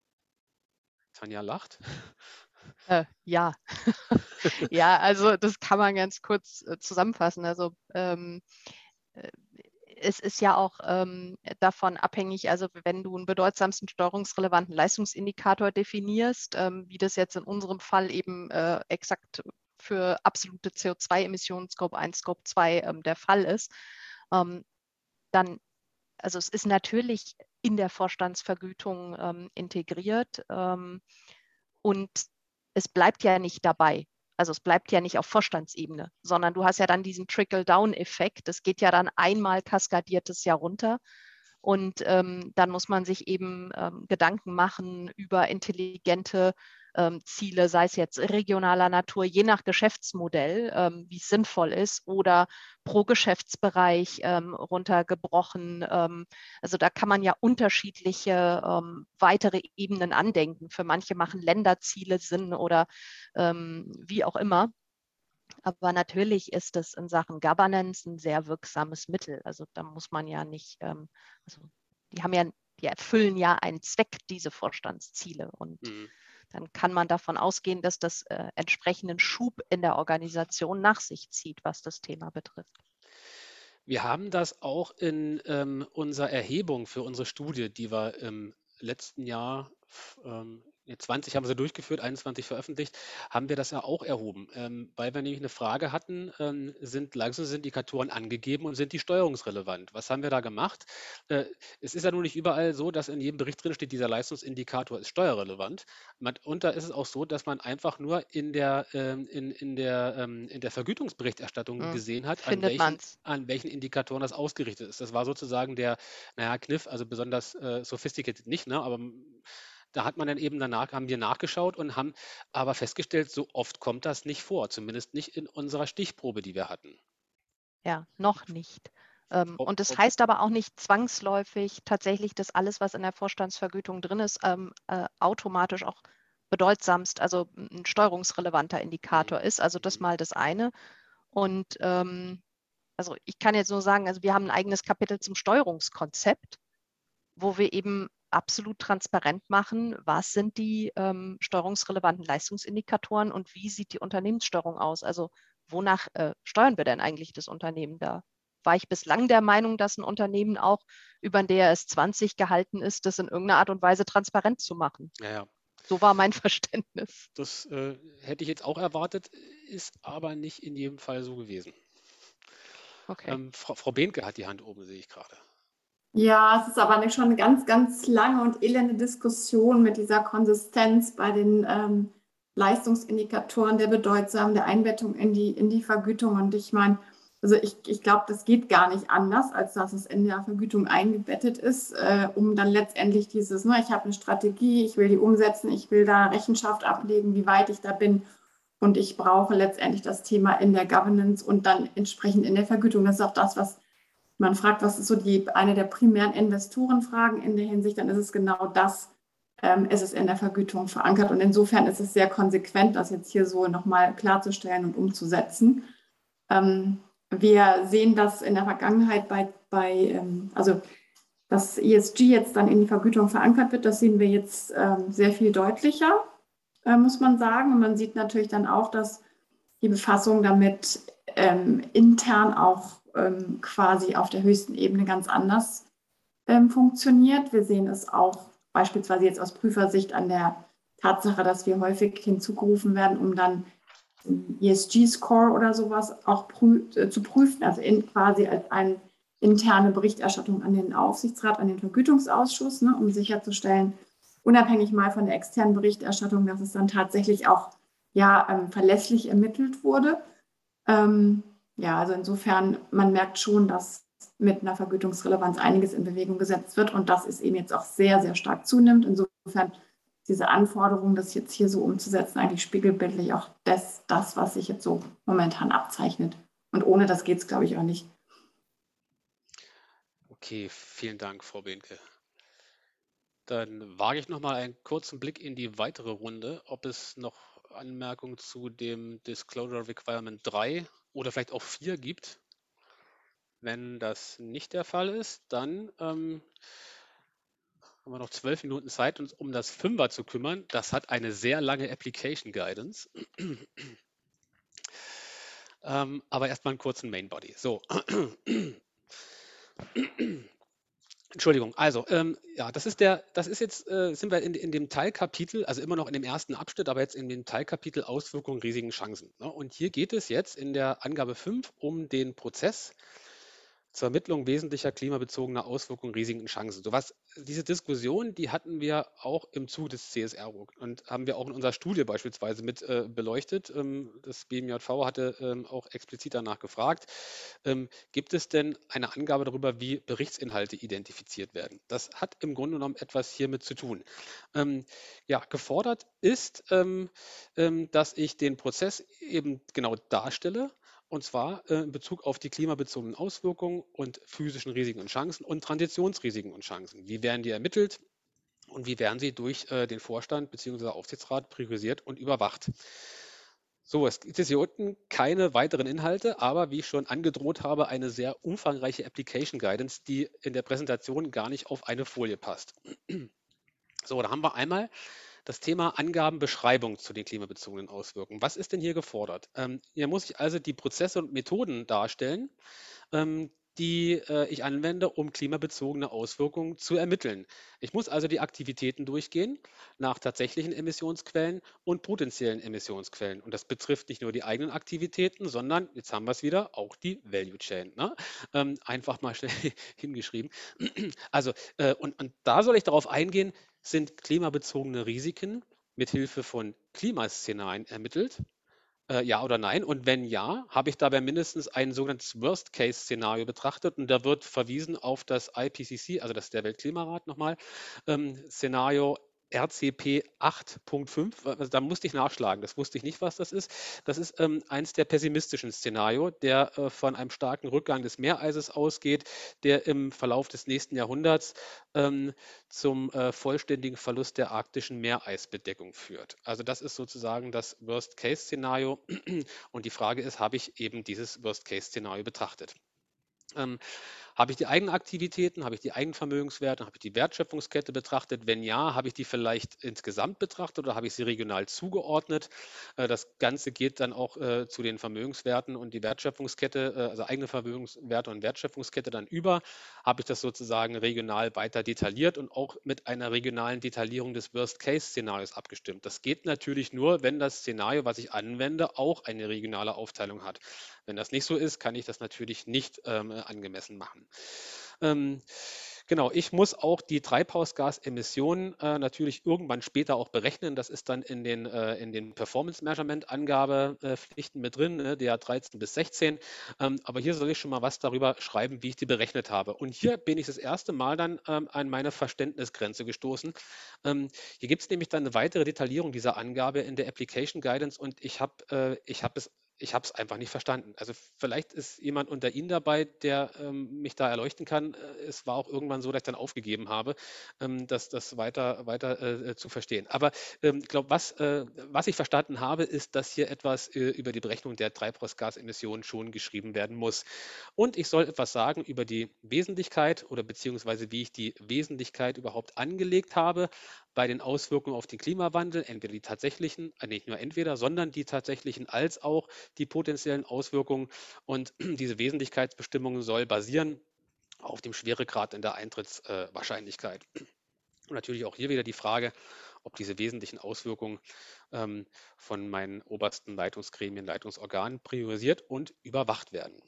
Tanja lacht. Äh, ja. Ja, also das kann man ganz kurz äh, zusammenfassen. Also ähm, äh, es ist ja auch ähm, davon abhängig, also wenn du einen bedeutsamsten steuerungsrelevanten Leistungsindikator definierst, ähm, wie das jetzt in unserem Fall eben äh, exakt für absolute C O zwei Emissionen Scope eins, Scope zwei ähm, der Fall ist, ähm, dann, also es ist natürlich in der Vorstandsvergütung ähm, integriert ähm, und es bleibt ja nicht dabei. Also es bleibt ja nicht auf Vorstandsebene, sondern du hast ja dann diesen Trickle-Down-Effekt. Das geht ja dann einmal kaskadiert es ja runter. Und ähm, dann muss man sich eben ähm, Gedanken machen über intelligente ähm, Ziele, sei es jetzt regionaler Natur, je nach Geschäftsmodell, ähm, wie es sinnvoll ist, oder pro Geschäftsbereich ähm, runtergebrochen. Ähm, also da kann man ja unterschiedliche ähm, weitere Ebenen andenken. Für manche machen Länderziele Sinn oder ähm, wie auch immer. Aber natürlich ist es in Sachen Governance ein sehr wirksames Mittel. Also da muss man ja nicht, ähm, also die haben ja, die erfüllen ja einen Zweck, diese Vorstandsziele. Und Mhm. dann kann man davon ausgehen, dass das äh, entsprechenden Schub in der Organisation nach sich zieht, was das Thema betrifft. Wir haben das auch in ähm, unserer Erhebung für unsere Studie, die wir im letzten Jahr, ähm, zwanzig haben sie durchgeführt, einundzwanzig veröffentlicht, haben wir das ja auch erhoben, ähm, weil wir nämlich eine Frage hatten, ähm, sind Leistungsindikatoren angegeben und sind die steuerungsrelevant? Was haben wir da gemacht? Äh, es ist ja nun nicht überall so, dass in jedem Bericht drin steht, dieser Leistungsindikator ist steuerrelevant. Mitunter ist es auch so, dass man einfach nur in der, ähm, in, in der, ähm, in der Vergütungsberichterstattung Hm. gesehen hat, an Findet welchen, man's. an welchen Indikatoren das ausgerichtet ist. Das war sozusagen der, naja, Kniff, also besonders äh, sophisticated nicht, ne? Aber mm, da hat man dann eben danach, haben wir nachgeschaut und haben aber festgestellt, so oft kommt das nicht vor, zumindest nicht in unserer Stichprobe, die wir hatten. Ja, noch nicht. Ähm, Frau, und das Frau, heißt aber auch nicht zwangsläufig tatsächlich, dass alles, was in der Vorstandsvergütung drin ist, ähm, äh, automatisch auch bedeutsamst, also ein steuerungsrelevanter Indikator ist. Also das mal das eine. Und ähm, also ich kann jetzt nur sagen, also wir haben ein eigenes Kapitel zum Steuerungskonzept, wo wir eben absolut transparent machen, was sind die ähm, steuerungsrelevanten Leistungsindikatoren und wie sieht die Unternehmenssteuerung aus? Also wonach äh, steuern wir denn eigentlich das Unternehmen da? War ich bislang der Meinung, dass ein Unternehmen auch über ein D R S zwanzig gehalten ist, das in irgendeiner Art und Weise transparent zu machen. ja, ja. So war mein Verständnis. Das äh, hätte ich jetzt auch erwartet, ist aber nicht in jedem Fall so gewesen. Okay. Ähm, Frau, Frau Behnke hat die Hand oben, sehe ich gerade. Ja, es ist aber nicht schon eine ganz, ganz lange und elende Diskussion mit dieser Konsistenz bei den ähm, Leistungsindikatoren der Bedeutsam, der Einbettung in die, in die Vergütung. Und ich meine, also ich, ich glaube, das geht gar nicht anders, als dass es in der Vergütung eingebettet ist, äh, um dann letztendlich dieses, ne, ich habe eine Strategie, ich will die umsetzen, ich will da Rechenschaft ablegen, wie weit ich da bin. Und ich brauche letztendlich das Thema in der Governance und dann entsprechend in der Vergütung. Das ist auch das, was man fragt, was ist so die, eine der primären Investorenfragen in der Hinsicht, dann ist es genau das, ähm, ist es in der Vergütung verankert. Und insofern ist es sehr konsequent, das jetzt hier so nochmal klarzustellen und umzusetzen. Ähm, wir sehen das in der Vergangenheit bei, bei ähm, also dass E S G jetzt dann in die Vergütung verankert wird, das sehen wir jetzt ähm, sehr viel deutlicher, äh, muss man sagen. Und man sieht natürlich dann auch, dass die Befassung damit ähm, intern auch ähm, quasi auf der höchsten Ebene ganz anders ähm, funktioniert. Wir sehen es auch beispielsweise jetzt aus Prüfersicht an der Tatsache, dass wir häufig hinzugerufen werden, um dann E S G-Score oder sowas auch prü äh, zu prüfen, also in, quasi als eine interne Berichterstattung an den Aufsichtsrat, an den Vergütungsausschuss, ne, um sicherzustellen, unabhängig mal von der externen Berichterstattung, dass es dann tatsächlich auch ja, ähm, verlässlich ermittelt wurde. Ähm, ja, also insofern, man merkt schon, dass mit einer Vergütungsrelevanz einiges in Bewegung gesetzt wird und das ist eben jetzt auch sehr, sehr stark zunimmt. Insofern diese Anforderung, das jetzt hier so umzusetzen, eigentlich spiegelbildlich auch das, das, was sich jetzt so momentan abzeichnet. Und ohne das geht es, glaube ich, auch nicht. Okay, vielen Dank, Frau Behnke. Dann wage ich nochmal einen kurzen Blick in die weitere Runde, ob es noch Anmerkungen zu dem Disclosure Requirement drei oder vielleicht auch vier gibt. Wenn das nicht der Fall ist, dann ähm, haben wir noch zwölf Minuten Zeit, uns um das Fünfer zu kümmern. Das hat eine sehr lange Application Guidance. ähm, aber erstmal einen kurzen Main Body. So. Entschuldigung, also ähm, ja, das ist der, das ist jetzt, äh, sind wir in, in dem Teilkapitel, also immer noch in dem ersten Abschnitt, aber jetzt in dem Teilkapitel Auswirkungen, Risiken, Chancen. Ne? Und hier geht es jetzt in der Angabe fünf um den Prozess zur Ermittlung wesentlicher klimabezogener Auswirkungen, Risiken und Chancen. So was, diese Diskussion, die hatten wir auch im Zuge des C S R und haben wir auch in unserer Studie beispielsweise mit äh, beleuchtet. Ähm, das B M J V hatte ähm, auch explizit danach gefragt, ähm, gibt es denn eine Angabe darüber, wie Berichtsinhalte identifiziert werden? Das hat im Grunde genommen etwas hiermit zu tun. Ähm, ja, gefordert ist, ähm, ähm, dass ich den Prozess eben genau darstelle, und zwar äh, in Bezug auf die klimabezogenen Auswirkungen und physischen Risiken und Chancen und Transitionsrisiken und Chancen. Wie werden die ermittelt und wie werden sie durch äh, den Vorstand bzw. Aufsichtsrat priorisiert und überwacht? So, es gibt jetzt hier unten keine weiteren Inhalte, aber wie ich schon angedroht habe, eine sehr umfangreiche Application Guidance, die in der Präsentation gar nicht auf eine Folie passt. So, da haben wir einmal das Thema Angabenbeschreibung zu den klimabezogenen Auswirkungen. Was ist denn hier gefordert? Ähm, hier muss ich also die Prozesse und Methoden darstellen, ähm, die äh, ich anwende, um klimabezogene Auswirkungen zu ermitteln. Ich muss also die Aktivitäten durchgehen nach tatsächlichen Emissionsquellen und potenziellen Emissionsquellen. Und das betrifft nicht nur die eigenen Aktivitäten, sondern, jetzt haben wir es wieder, auch die Value Chain. Ne? Ähm, einfach mal schnell hingeschrieben. Also, äh, und, und da soll ich darauf eingehen, sind klimabezogene Risiken mithilfe von Klimaszenarien ermittelt? Äh, ja oder nein? Und wenn ja, habe ich dabei mindestens ein sogenanntes Worst-Case-Szenario betrachtet und da wird verwiesen auf das I P C C, also das ist der Weltklimarat nochmal, ähm, Szenario R C P acht Punkt fünf. Also da musste ich nachschlagen, das wusste ich nicht, was das ist. Das ist ähm, eins der pessimistischen Szenario, der äh, von einem starken Rückgang des Meereises ausgeht, der im Verlauf des nächsten Jahrhunderts ähm, zum äh, vollständigen Verlust der arktischen Meereisbedeckung führt. Also das ist sozusagen das Worst-Case-Szenario. Und die Frage ist, habe ich eben dieses Worst-Case-Szenario betrachtet? Ähm, habe ich die Eigenaktivitäten, habe ich die Eigenvermögenswerte, habe ich die Wertschöpfungskette betrachtet? Wenn ja, habe ich die vielleicht insgesamt betrachtet oder habe ich sie regional zugeordnet? Äh, das Ganze geht dann auch äh, zu den Vermögenswerten und die Wertschöpfungskette, äh, also eigene Vermögenswerte und Wertschöpfungskette dann über. Habe ich das sozusagen regional weiter detailliert und auch mit einer regionalen Detaillierung des Worst-Case-Szenarios abgestimmt? Das geht natürlich nur, wenn das Szenario, was ich anwende, auch eine regionale Aufteilung hat. Wenn das nicht so ist, kann ich das natürlich nicht ähm, angemessen machen. Ähm, genau, ich muss auch die Treibhausgasemissionen äh, natürlich irgendwann später auch berechnen. Das ist dann in den, äh, in den Performance-Measurement-Angabepflichten mit drin, ne, D A dreizehn bis sechzehn. Ähm, aber hier soll ich schon mal was darüber schreiben, wie ich die berechnet habe. Und hier bin ich das erste Mal dann ähm, an meine Verständnisgrenze gestoßen. Ähm, hier gibt es nämlich dann eine weitere Detaillierung dieser Angabe in der Application Guidance und ich habe äh, ich hab es ich habe es einfach nicht verstanden. Also vielleicht ist jemand unter Ihnen dabei, der ähm, mich da erleuchten kann. Äh, Es war auch irgendwann so, dass ich dann aufgegeben habe, ähm, das, das weiter, weiter äh, zu verstehen. Aber ähm, ich glaube, was, äh, was ich verstanden habe, ist, dass hier etwas äh, über die Berechnung der Treibhausgasemissionen schon geschrieben werden muss. Und ich soll etwas sagen über die Wesentlichkeit oder beziehungsweise wie ich die Wesentlichkeit überhaupt angelegt habe bei den Auswirkungen auf den Klimawandel, entweder die tatsächlichen, äh, nicht nur entweder, sondern die tatsächlichen als auch die potenziellen Auswirkungen. Und diese Wesentlichkeitsbestimmung soll basieren auf dem Schweregrad in der Eintrittswahrscheinlichkeit. Und natürlich auch hier wieder die Frage, ob diese wesentlichen Auswirkungen ähm, von meinen obersten Leitungsgremien, Leitungsorganen priorisiert und überwacht werden.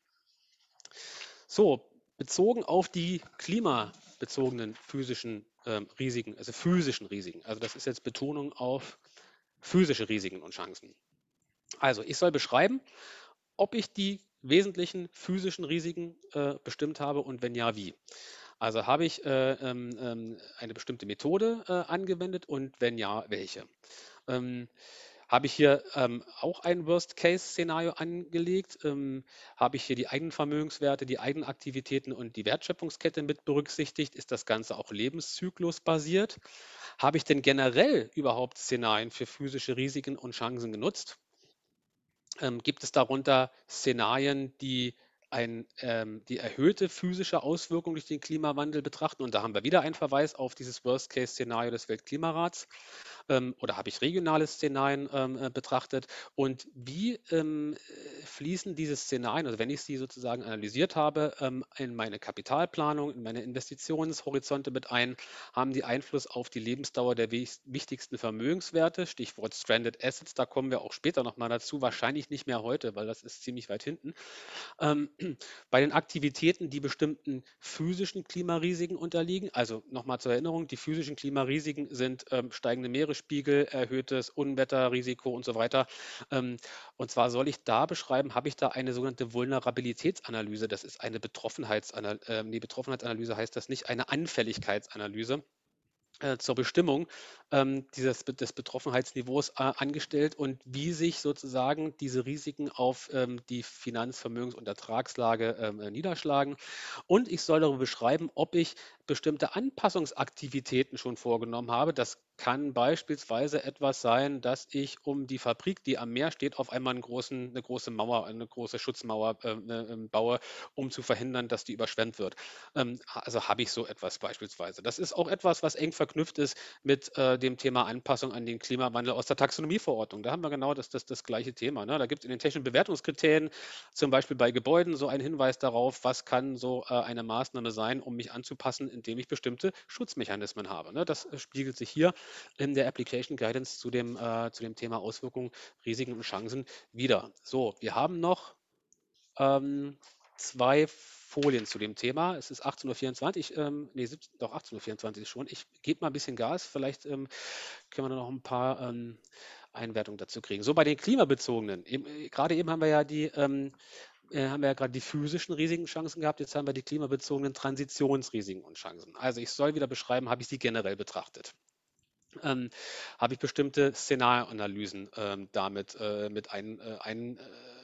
So, bezogen auf die klimabezogenen physischen ähm, Risiken, also physischen Risiken, also das ist jetzt Betonung auf physische Risiken und Chancen. Also ich soll beschreiben, ob ich die wesentlichen physischen Risiken äh, bestimmt habe und wenn ja, wie. Also habe ich äh, ähm, eine bestimmte Methode äh, angewendet und wenn ja, welche. Ähm, habe ich hier ähm, auch ein Worst-Case-Szenario angelegt? Ähm, habe ich hier die eigenen Vermögenswerte, die eigenen Aktivitäten und die Wertschöpfungskette mit berücksichtigt? Ist das Ganze auch lebenszyklusbasiert? Habe ich denn generell überhaupt Szenarien für physische Risiken und Chancen genutzt? Ähm, gibt es darunter Szenarien, die ein, ähm, die erhöhte physische Auswirkung durch den Klimawandel betrachten? Und da haben wir wieder einen Verweis auf dieses Worst-Case-Szenario des Weltklimarats. Ähm, oder habe ich regionale Szenarien ähm, äh, betrachtet? Und wie ähm, äh, fließen diese Szenarien, also wenn ich sie sozusagen analysiert habe, ähm, in meine Kapitalplanung, in meine Investitionshorizonte mit ein? Haben die Einfluss auf die Lebensdauer der wich- wichtigsten Vermögenswerte? Stichwort Stranded Assets, da kommen wir auch später nochmal dazu, wahrscheinlich nicht mehr heute, weil das ist ziemlich weit hinten. Ähm, bei den Aktivitäten, die bestimmten physischen Klimarisiken unterliegen, also nochmal zur Erinnerung, die physischen Klimarisiken sind ähm, steigende Meeresspiegel, erhöhtes Unwetterrisiko und so weiter. Ähm, und zwar soll ich da beschreiben, habe ich da eine sogenannte Vulnerabilitätsanalyse, das ist eine Betroffenheitsanalyse, äh, nee, Betroffenheitsanalyse heißt das nicht, eine Anfälligkeitsanalyse äh, zur Bestimmung ähm, dieses, des Betroffenheitsniveaus äh, angestellt und wie sich sozusagen diese Risiken auf ähm, die Finanz-, Vermögens- und Ertragslage ähm, äh, niederschlagen. Und ich soll darüber beschreiben, ob ich bestimmte Anpassungsaktivitäten schon vorgenommen habe. Das kann beispielsweise etwas sein, dass ich um die Fabrik, die am Meer steht, auf einmal einen großen, eine große Mauer, eine große Schutzmauer äh, äh, baue, um zu verhindern, dass die überschwemmt wird. Ähm, also habe ich so etwas beispielsweise. Das ist auch etwas, was eng verknüpft ist mit äh, dem Thema Anpassung an den Klimawandel aus der Taxonomieverordnung. Da haben wir genau das, das, das gleiche Thema. Ne? Da gibt es in den technischen Bewertungskriterien, zum Beispiel bei Gebäuden, so einen Hinweis darauf, was kann so äh, eine Maßnahme sein, um mich anzupassen, indem ich bestimmte Schutzmechanismen habe. Ne? Das äh, spiegelt sich hier in der Application Guidance zu dem, äh, zu dem Thema Auswirkungen, Risiken und Chancen wieder. So, wir haben noch ähm, zwei Folien zu dem Thema. Es ist achtzehn Uhr vierundzwanzig, ähm, nee, siebzehn, doch achtzehn Uhr vierundzwanzig schon. Ich gebe mal ein bisschen Gas, vielleicht ähm, können wir noch ein paar ähm, Einwertungen dazu kriegen. So, bei den klimabezogenen, eben, äh, gerade eben haben wir ja die ähm, äh, haben wir ja gerade die physischen Risiken und Chancen gehabt, jetzt haben wir die klimabezogenen Transitionsrisiken und Chancen. Also ich soll wieder beschreiben, habe ich sie generell betrachtet. Ähm, habe ich bestimmte Szenarioanalysen ähm, damit äh, mit ein, äh, ein, äh,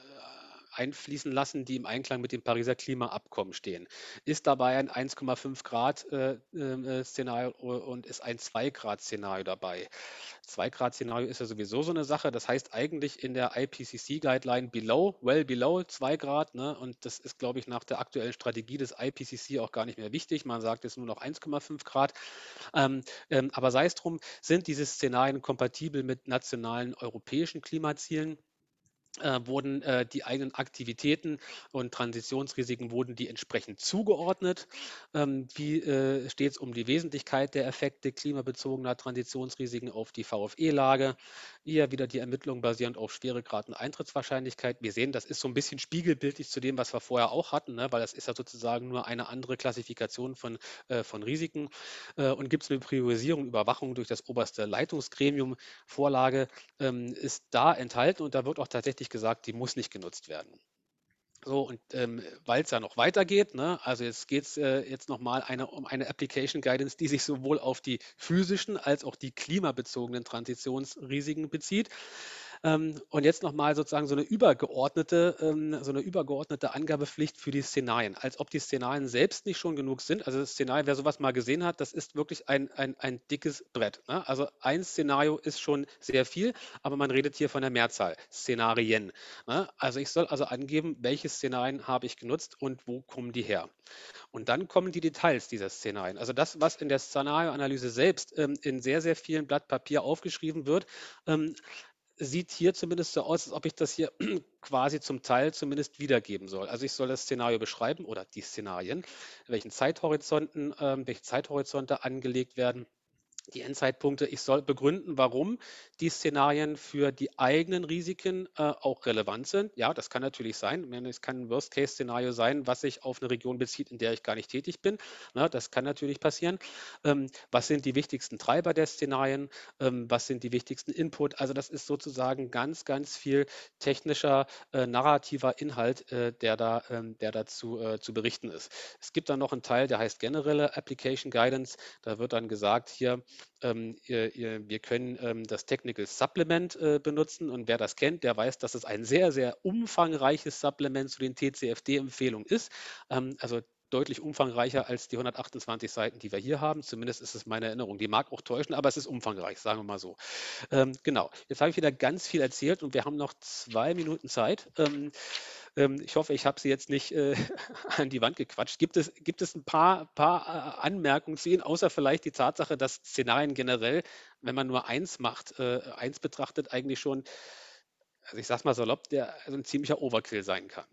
einfließen lassen, die im Einklang mit dem Pariser Klimaabkommen stehen. Ist dabei ein eins Komma fünf Grad äh, äh, Szenario und ist ein zwei Grad Szenario dabei. zwei Grad Szenario ist ja sowieso so eine Sache. Das heißt eigentlich in der I P C C-Guideline below, well below zwei Grad. Ne? Und das ist, glaube ich, nach der aktuellen Strategie des I P C C auch gar nicht mehr wichtig. Man sagt jetzt nur noch eins Komma fünf Grad. Ähm, ähm, aber sei es drum, sind diese Szenarien kompatibel mit nationalen europäischen Klimazielen? Äh, wurden äh, die eigenen Aktivitäten und Transitionsrisiken wurden die entsprechend zugeordnet. Ähm, wie äh, steht es um die Wesentlichkeit der Effekte klimabezogener Transitionsrisiken auf die V F E-Lage? Hier wieder die Ermittlung basierend auf Schweregrad und Eintrittswahrscheinlichkeit. Wir sehen, das ist so ein bisschen spiegelbildlich zu dem, was wir vorher auch hatten, ne? Weil das ist ja sozusagen nur eine andere Klassifikation von, äh, von Risiken. Äh, und gibt es eine Priorisierung, Überwachung durch das oberste Leitungsgremium? Vorlage ähm, ist da enthalten und da wird auch tatsächlich gesagt, die muss nicht genutzt werden. So, und ähm, weil es ja noch weitergeht, ne, also jetzt geht es äh, jetzt nochmal eine, um eine Application Guidance, die sich sowohl auf die physischen als auch die klimabezogenen Transitionsrisiken bezieht. Ähm, und jetzt nochmal sozusagen so eine übergeordnete, ähm, so eine übergeordnete Angabepflicht für die Szenarien, als ob die Szenarien selbst nicht schon genug sind. Also das Szenario, wer sowas mal gesehen hat, das ist wirklich ein, ein, ein dickes Brett. Ne? Also ein Szenario ist schon sehr viel, aber man redet hier von der Mehrzahl, Szenarien. Ne? Also ich soll also angeben, welche Szenarien habe ich genutzt und wo kommen die her. Und dann kommen die Details dieser Szenarien. Also das, was in der Szenarioanalyse selbst ähm, in sehr, sehr vielen Blatt Papier aufgeschrieben wird, ähm, sieht hier zumindest so aus, als ob ich das hier quasi zum Teil zumindest wiedergeben soll. Also ich soll das Szenario beschreiben oder die Szenarien, welchen Zeithorizonten, ähm, welche Zeithorizonte angelegt werden, die Endzeitpunkte. Ich soll begründen, warum die Szenarien für die eigenen Risiken äh, auch relevant sind. Ja, das kann natürlich sein. Es kann ein Worst-Case-Szenario sein, was sich auf eine Region bezieht, in der ich gar nicht tätig bin. Na, das kann natürlich passieren. Ähm, was sind die wichtigsten Treiber der Szenarien? Ähm, was sind die wichtigsten Input? Also das ist sozusagen ganz, ganz viel technischer, äh, narrativer Inhalt, äh, der, da, ähm, der dazu äh, zu berichten ist. Es gibt dann noch einen Teil, der heißt generelle Application Guidance. Da wird dann gesagt, hier, ähm, ihr, ihr, wir können ähm, das Technical Supplement äh, benutzen und wer das kennt, der weiß, dass es ein sehr, sehr umfangreiches Supplement zu den T C F D-Empfehlungen ist. Ähm, also deutlich umfangreicher als die hundertachtundzwanzig Seiten, die wir hier haben. Zumindest ist es meine Erinnerung. Die mag auch täuschen, aber es ist umfangreich, sagen wir mal so. Ähm, genau, jetzt habe ich wieder ganz viel erzählt und wir haben noch zwei Minuten Zeit. Ähm, ähm, ich hoffe, ich habe Sie jetzt nicht äh, an die Wand gequatscht. Gibt es, gibt es ein paar, paar äh, Anmerkungen zu Ihnen, außer vielleicht die Tatsache, dass Szenarien generell, wenn man nur eins macht, äh, eins betrachtet, eigentlich schon, also ich sage mal salopp, der also ein ziemlicher Overkill sein kann?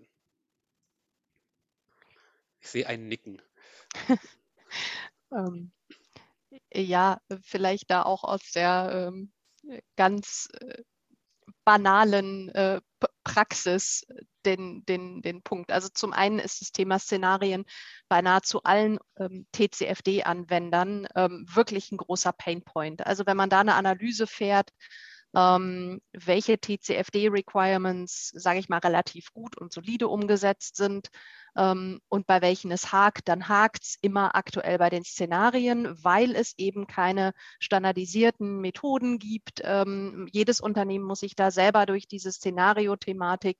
Ich sehe ein Nicken. ähm, ja, vielleicht da auch aus der ähm, ganz äh, banalen äh, Praxis den, den, den Punkt. Also zum einen ist das Thema Szenarien bei nahezu allen ähm, T C F D-Anwendern ähm, wirklich ein großer Painpoint. Also wenn man da eine Analyse fährt, ähm, welche T C F D-Requirements, sage ich mal, relativ gut und solide umgesetzt sind ähm, und bei welchen es hakt, dann hakt es immer aktuell bei den Szenarien, weil es eben keine standardisierten Methoden gibt. Ähm, jedes Unternehmen muss sich da selber durch diese Szenario-Thematik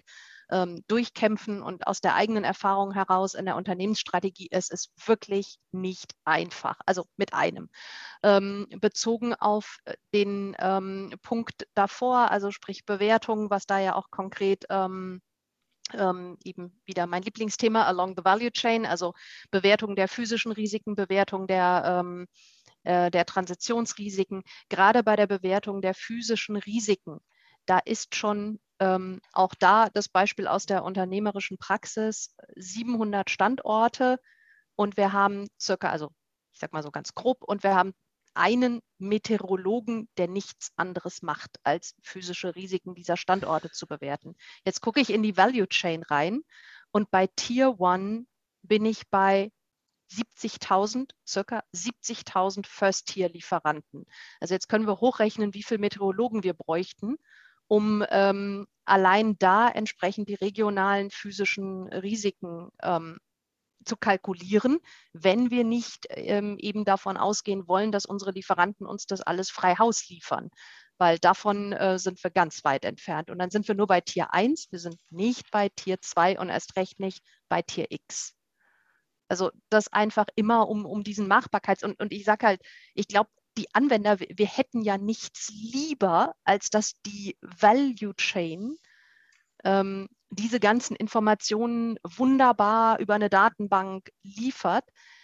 ähm, durchkämpfen. Und aus der eigenen Erfahrung heraus in der Unternehmensstrategie ist es wirklich nicht einfach. Also mit einem. Ähm, bezogen auf den ähm, Punkt davor, also sprich Bewertung, was da ja auch konkret ähm, Ähm, eben wieder mein Lieblingsthema, along the value chain, also Bewertung der physischen Risiken, Bewertung der, ähm, äh, der Transitionsrisiken. Gerade bei der Bewertung der physischen Risiken, da ist schon ähm, auch da das Beispiel aus der unternehmerischen Praxis, siebenhundert Standorte und wir haben circa, also ich sag mal so ganz grob, und wir haben einen Meteorologen, der nichts anderes macht, als physische Risiken dieser Standorte zu bewerten. Jetzt gucke ich in die Value Chain rein und bei Tier One bin ich bei siebzigtausend, circa siebzigtausend First-Tier-Lieferanten. Also jetzt können wir hochrechnen, wie viele Meteorologen wir bräuchten, um ähm, allein da entsprechend die regionalen physischen Risiken ähm, zu kalkulieren, wenn wir nicht ähm, eben davon ausgehen wollen, dass unsere Lieferanten uns das alles frei Haus liefern, weil davon äh, sind wir ganz weit entfernt. Und dann sind wir nur bei Tier eins, wir sind nicht bei Tier zwei und erst recht nicht bei Tier X. Also das einfach immer um, um diesen Machbarkeits- und, und ich sage halt, ich glaube, die Anwender, wir hätten ja nichts lieber, als dass die Value Chain ähm, diese ganzen Informationen wunderbar über eine Datenbank liefert.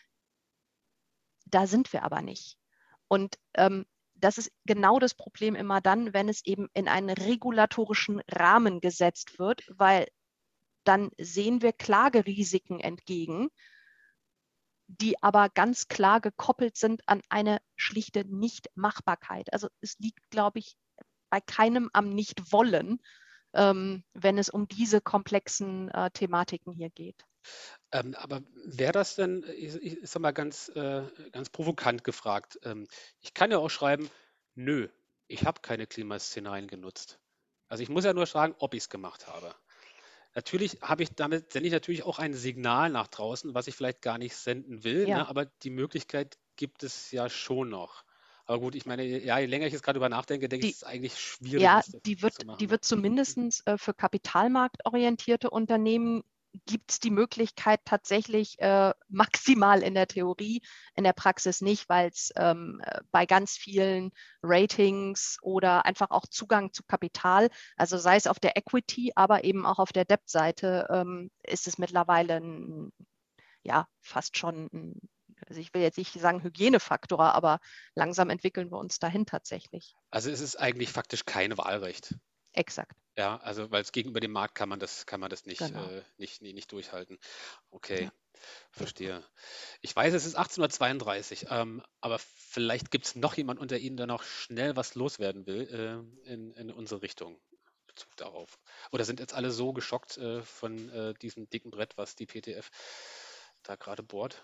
Da sind wir aber nicht. Und ähm, das ist genau das Problem immer dann, wenn es eben in einen regulatorischen Rahmen gesetzt wird, weil dann sehen wir Klagerisiken entgegen, die aber ganz klar gekoppelt sind an eine schlichte Nichtmachbarkeit. Also es liegt, glaube ich, bei keinem am Nichtwollen, ähm, wenn es um diese komplexen äh, Thematiken hier geht. Ähm, aber wäre das denn, ich, ich sag mal ganz, äh, ganz provokant gefragt, ähm, ich kann ja auch schreiben, nö, ich habe keine Klimaszenarien genutzt. Also ich muss ja nur sagen, ob ich es gemacht habe. Natürlich habe ich damit, sende ich natürlich auch ein Signal nach draußen, was ich vielleicht gar nicht senden will, Ja. ne? Aber die Möglichkeit gibt es ja schon noch. Aber gut, ich meine, ja, je länger ich jetzt gerade drüber nachdenke, denke ich, Die, es ist eigentlich schwierig, ja, das die wird, zu machen. die wird zumindest äh, für kapitalmarktorientierte Unternehmen gibt es die Möglichkeit tatsächlich äh, maximal in der Theorie, in der Praxis nicht, weil es ähm, bei ganz vielen Ratings oder einfach auch Zugang zu Kapital, also sei es auf der Equity, aber eben auch auf der Debt-Seite, ähm, ist es mittlerweile ein, ja, fast schon ein, also ich will jetzt nicht sagen Hygienefaktor, aber langsam entwickeln wir uns dahin tatsächlich. Also es ist eigentlich faktisch kein Wahlrecht. Exakt. Ja, also weil es gegenüber dem Markt kann man das, kann man das nicht, Genau. äh, nicht, nicht, nicht durchhalten. Okay, Ja. verstehe. Ich weiß, es ist achtzehnhundertzweiunddreißig, ähm, aber vielleicht gibt es noch jemand unter Ihnen, der noch schnell was loswerden will äh, in, in unsere Richtung. Bezug darauf. Oder sind jetzt alle so geschockt äh, von äh, diesem dicken Brett, was die P T F da gerade bohrt?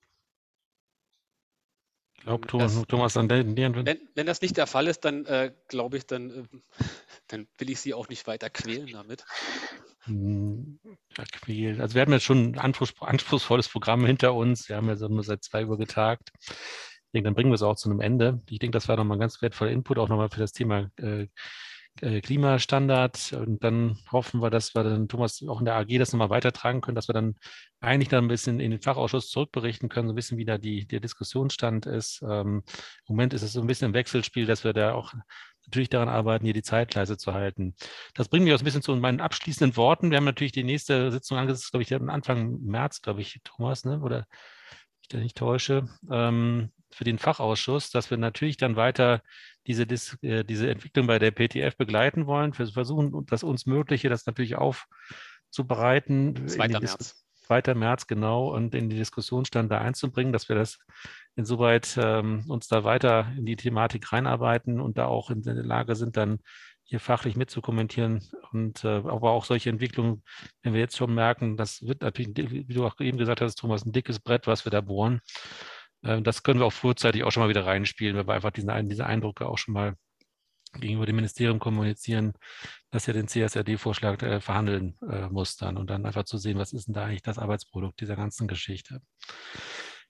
Ich glaube, Das, Thomas, an den, den wenn, wenn das nicht der Fall ist, dann äh, glaube ich, dann, äh, dann will ich Sie auch nicht weiter quälen damit. Ja, quält. Also wir haben jetzt schon ein anspruchs, anspruchsvolles Programm hinter uns. Wir haben ja so nur seit zwei Uhr getagt. Ich denke, dann bringen wir es auch zu einem Ende. Ich denke, das war nochmal ein ganz wertvoller Input, auch nochmal für das Thema äh, Klimastandard. Und dann hoffen wir, dass wir dann, Thomas, auch in der A G das nochmal weitertragen können, dass wir dann eigentlich dann ein bisschen in den Fachausschuss zurückberichten können, so ein bisschen, wie da die, der Diskussionsstand ist. Ähm, Im Moment ist es so ein bisschen im Wechselspiel, dass wir da auch natürlich daran arbeiten, hier die Zeitleiste zu halten. Das bringt mich auch ein bisschen zu meinen abschließenden Worten. Wir haben natürlich die nächste Sitzung angesetzt, glaube ich, Anfang März, glaube ich, Thomas, ne? Oder ich da nicht täusche, ähm, für den Fachausschuss, dass wir natürlich dann weiter diese, äh, diese Entwicklung bei der P T F begleiten wollen. Wir versuchen, das uns Mögliche, das natürlich aufzubereiten. zweiter März. zweiter März, genau, und in die Diskussionsstand da einzubringen, dass wir das insoweit ähm, uns da weiter in die Thematik reinarbeiten und da auch in der Lage sind, dann hier fachlich mitzukommentieren und äh, aber auch solche Entwicklungen, wenn wir jetzt schon merken, das wird natürlich, wie du auch eben gesagt hast, Thomas, ein dickes Brett, was wir da bohren. Äh, das können wir auch vorzeitig auch schon mal wieder reinspielen, weil wir einfach diesen, diese Eindrücke auch schon mal gegenüber dem Ministerium kommunizieren, dass er den C S R D-Vorschlag äh, verhandeln äh, muss dann und dann einfach zu sehen, was ist denn da eigentlich das Arbeitsprodukt dieser ganzen Geschichte.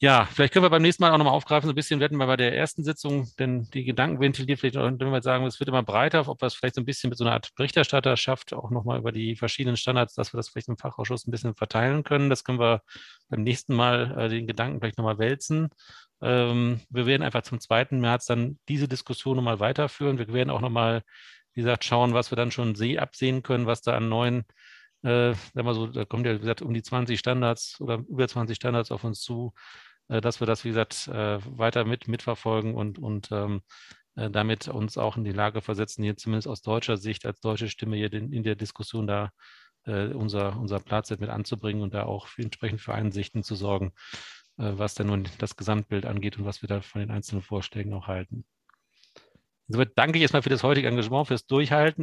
Ja, vielleicht können wir beim nächsten Mal auch nochmal aufgreifen, so ein bisschen, wir hatten wir bei der ersten Sitzung denn die Gedanken ventiliert, vielleicht, wenn wir sagen, es wird immer breiter, ob wir es vielleicht so ein bisschen mit so einer Art Berichterstatterschaft auch nochmal über die verschiedenen Standards, dass wir das vielleicht im Fachausschuss ein bisschen verteilen können. Das können wir beim nächsten Mal äh, den Gedanken vielleicht nochmal wälzen. Ähm, wir werden einfach zum zweiten März dann diese Diskussion nochmal weiterführen. Wir werden auch nochmal, wie gesagt, schauen, was wir dann schon seh, absehen können, was da an neuen, äh, wenn man so, da kommt ja, wie gesagt, um die zwanzig Standards oder über zwanzig Standards auf uns zu, äh, dass wir das, wie gesagt, äh, weiter mit, mitverfolgen und, und ähm, äh, damit uns auch in die Lage versetzen, hier zumindest aus deutscher Sicht, als deutsche Stimme hier den, in der Diskussion da äh, unser, unser Platz mit anzubringen und da auch für, entsprechend für Einsichten zu sorgen, was denn nun das Gesamtbild angeht und was wir da von den einzelnen Vorschlägen auch halten. Insoweit danke ich erstmal für das heutige Engagement, fürs Durchhalten.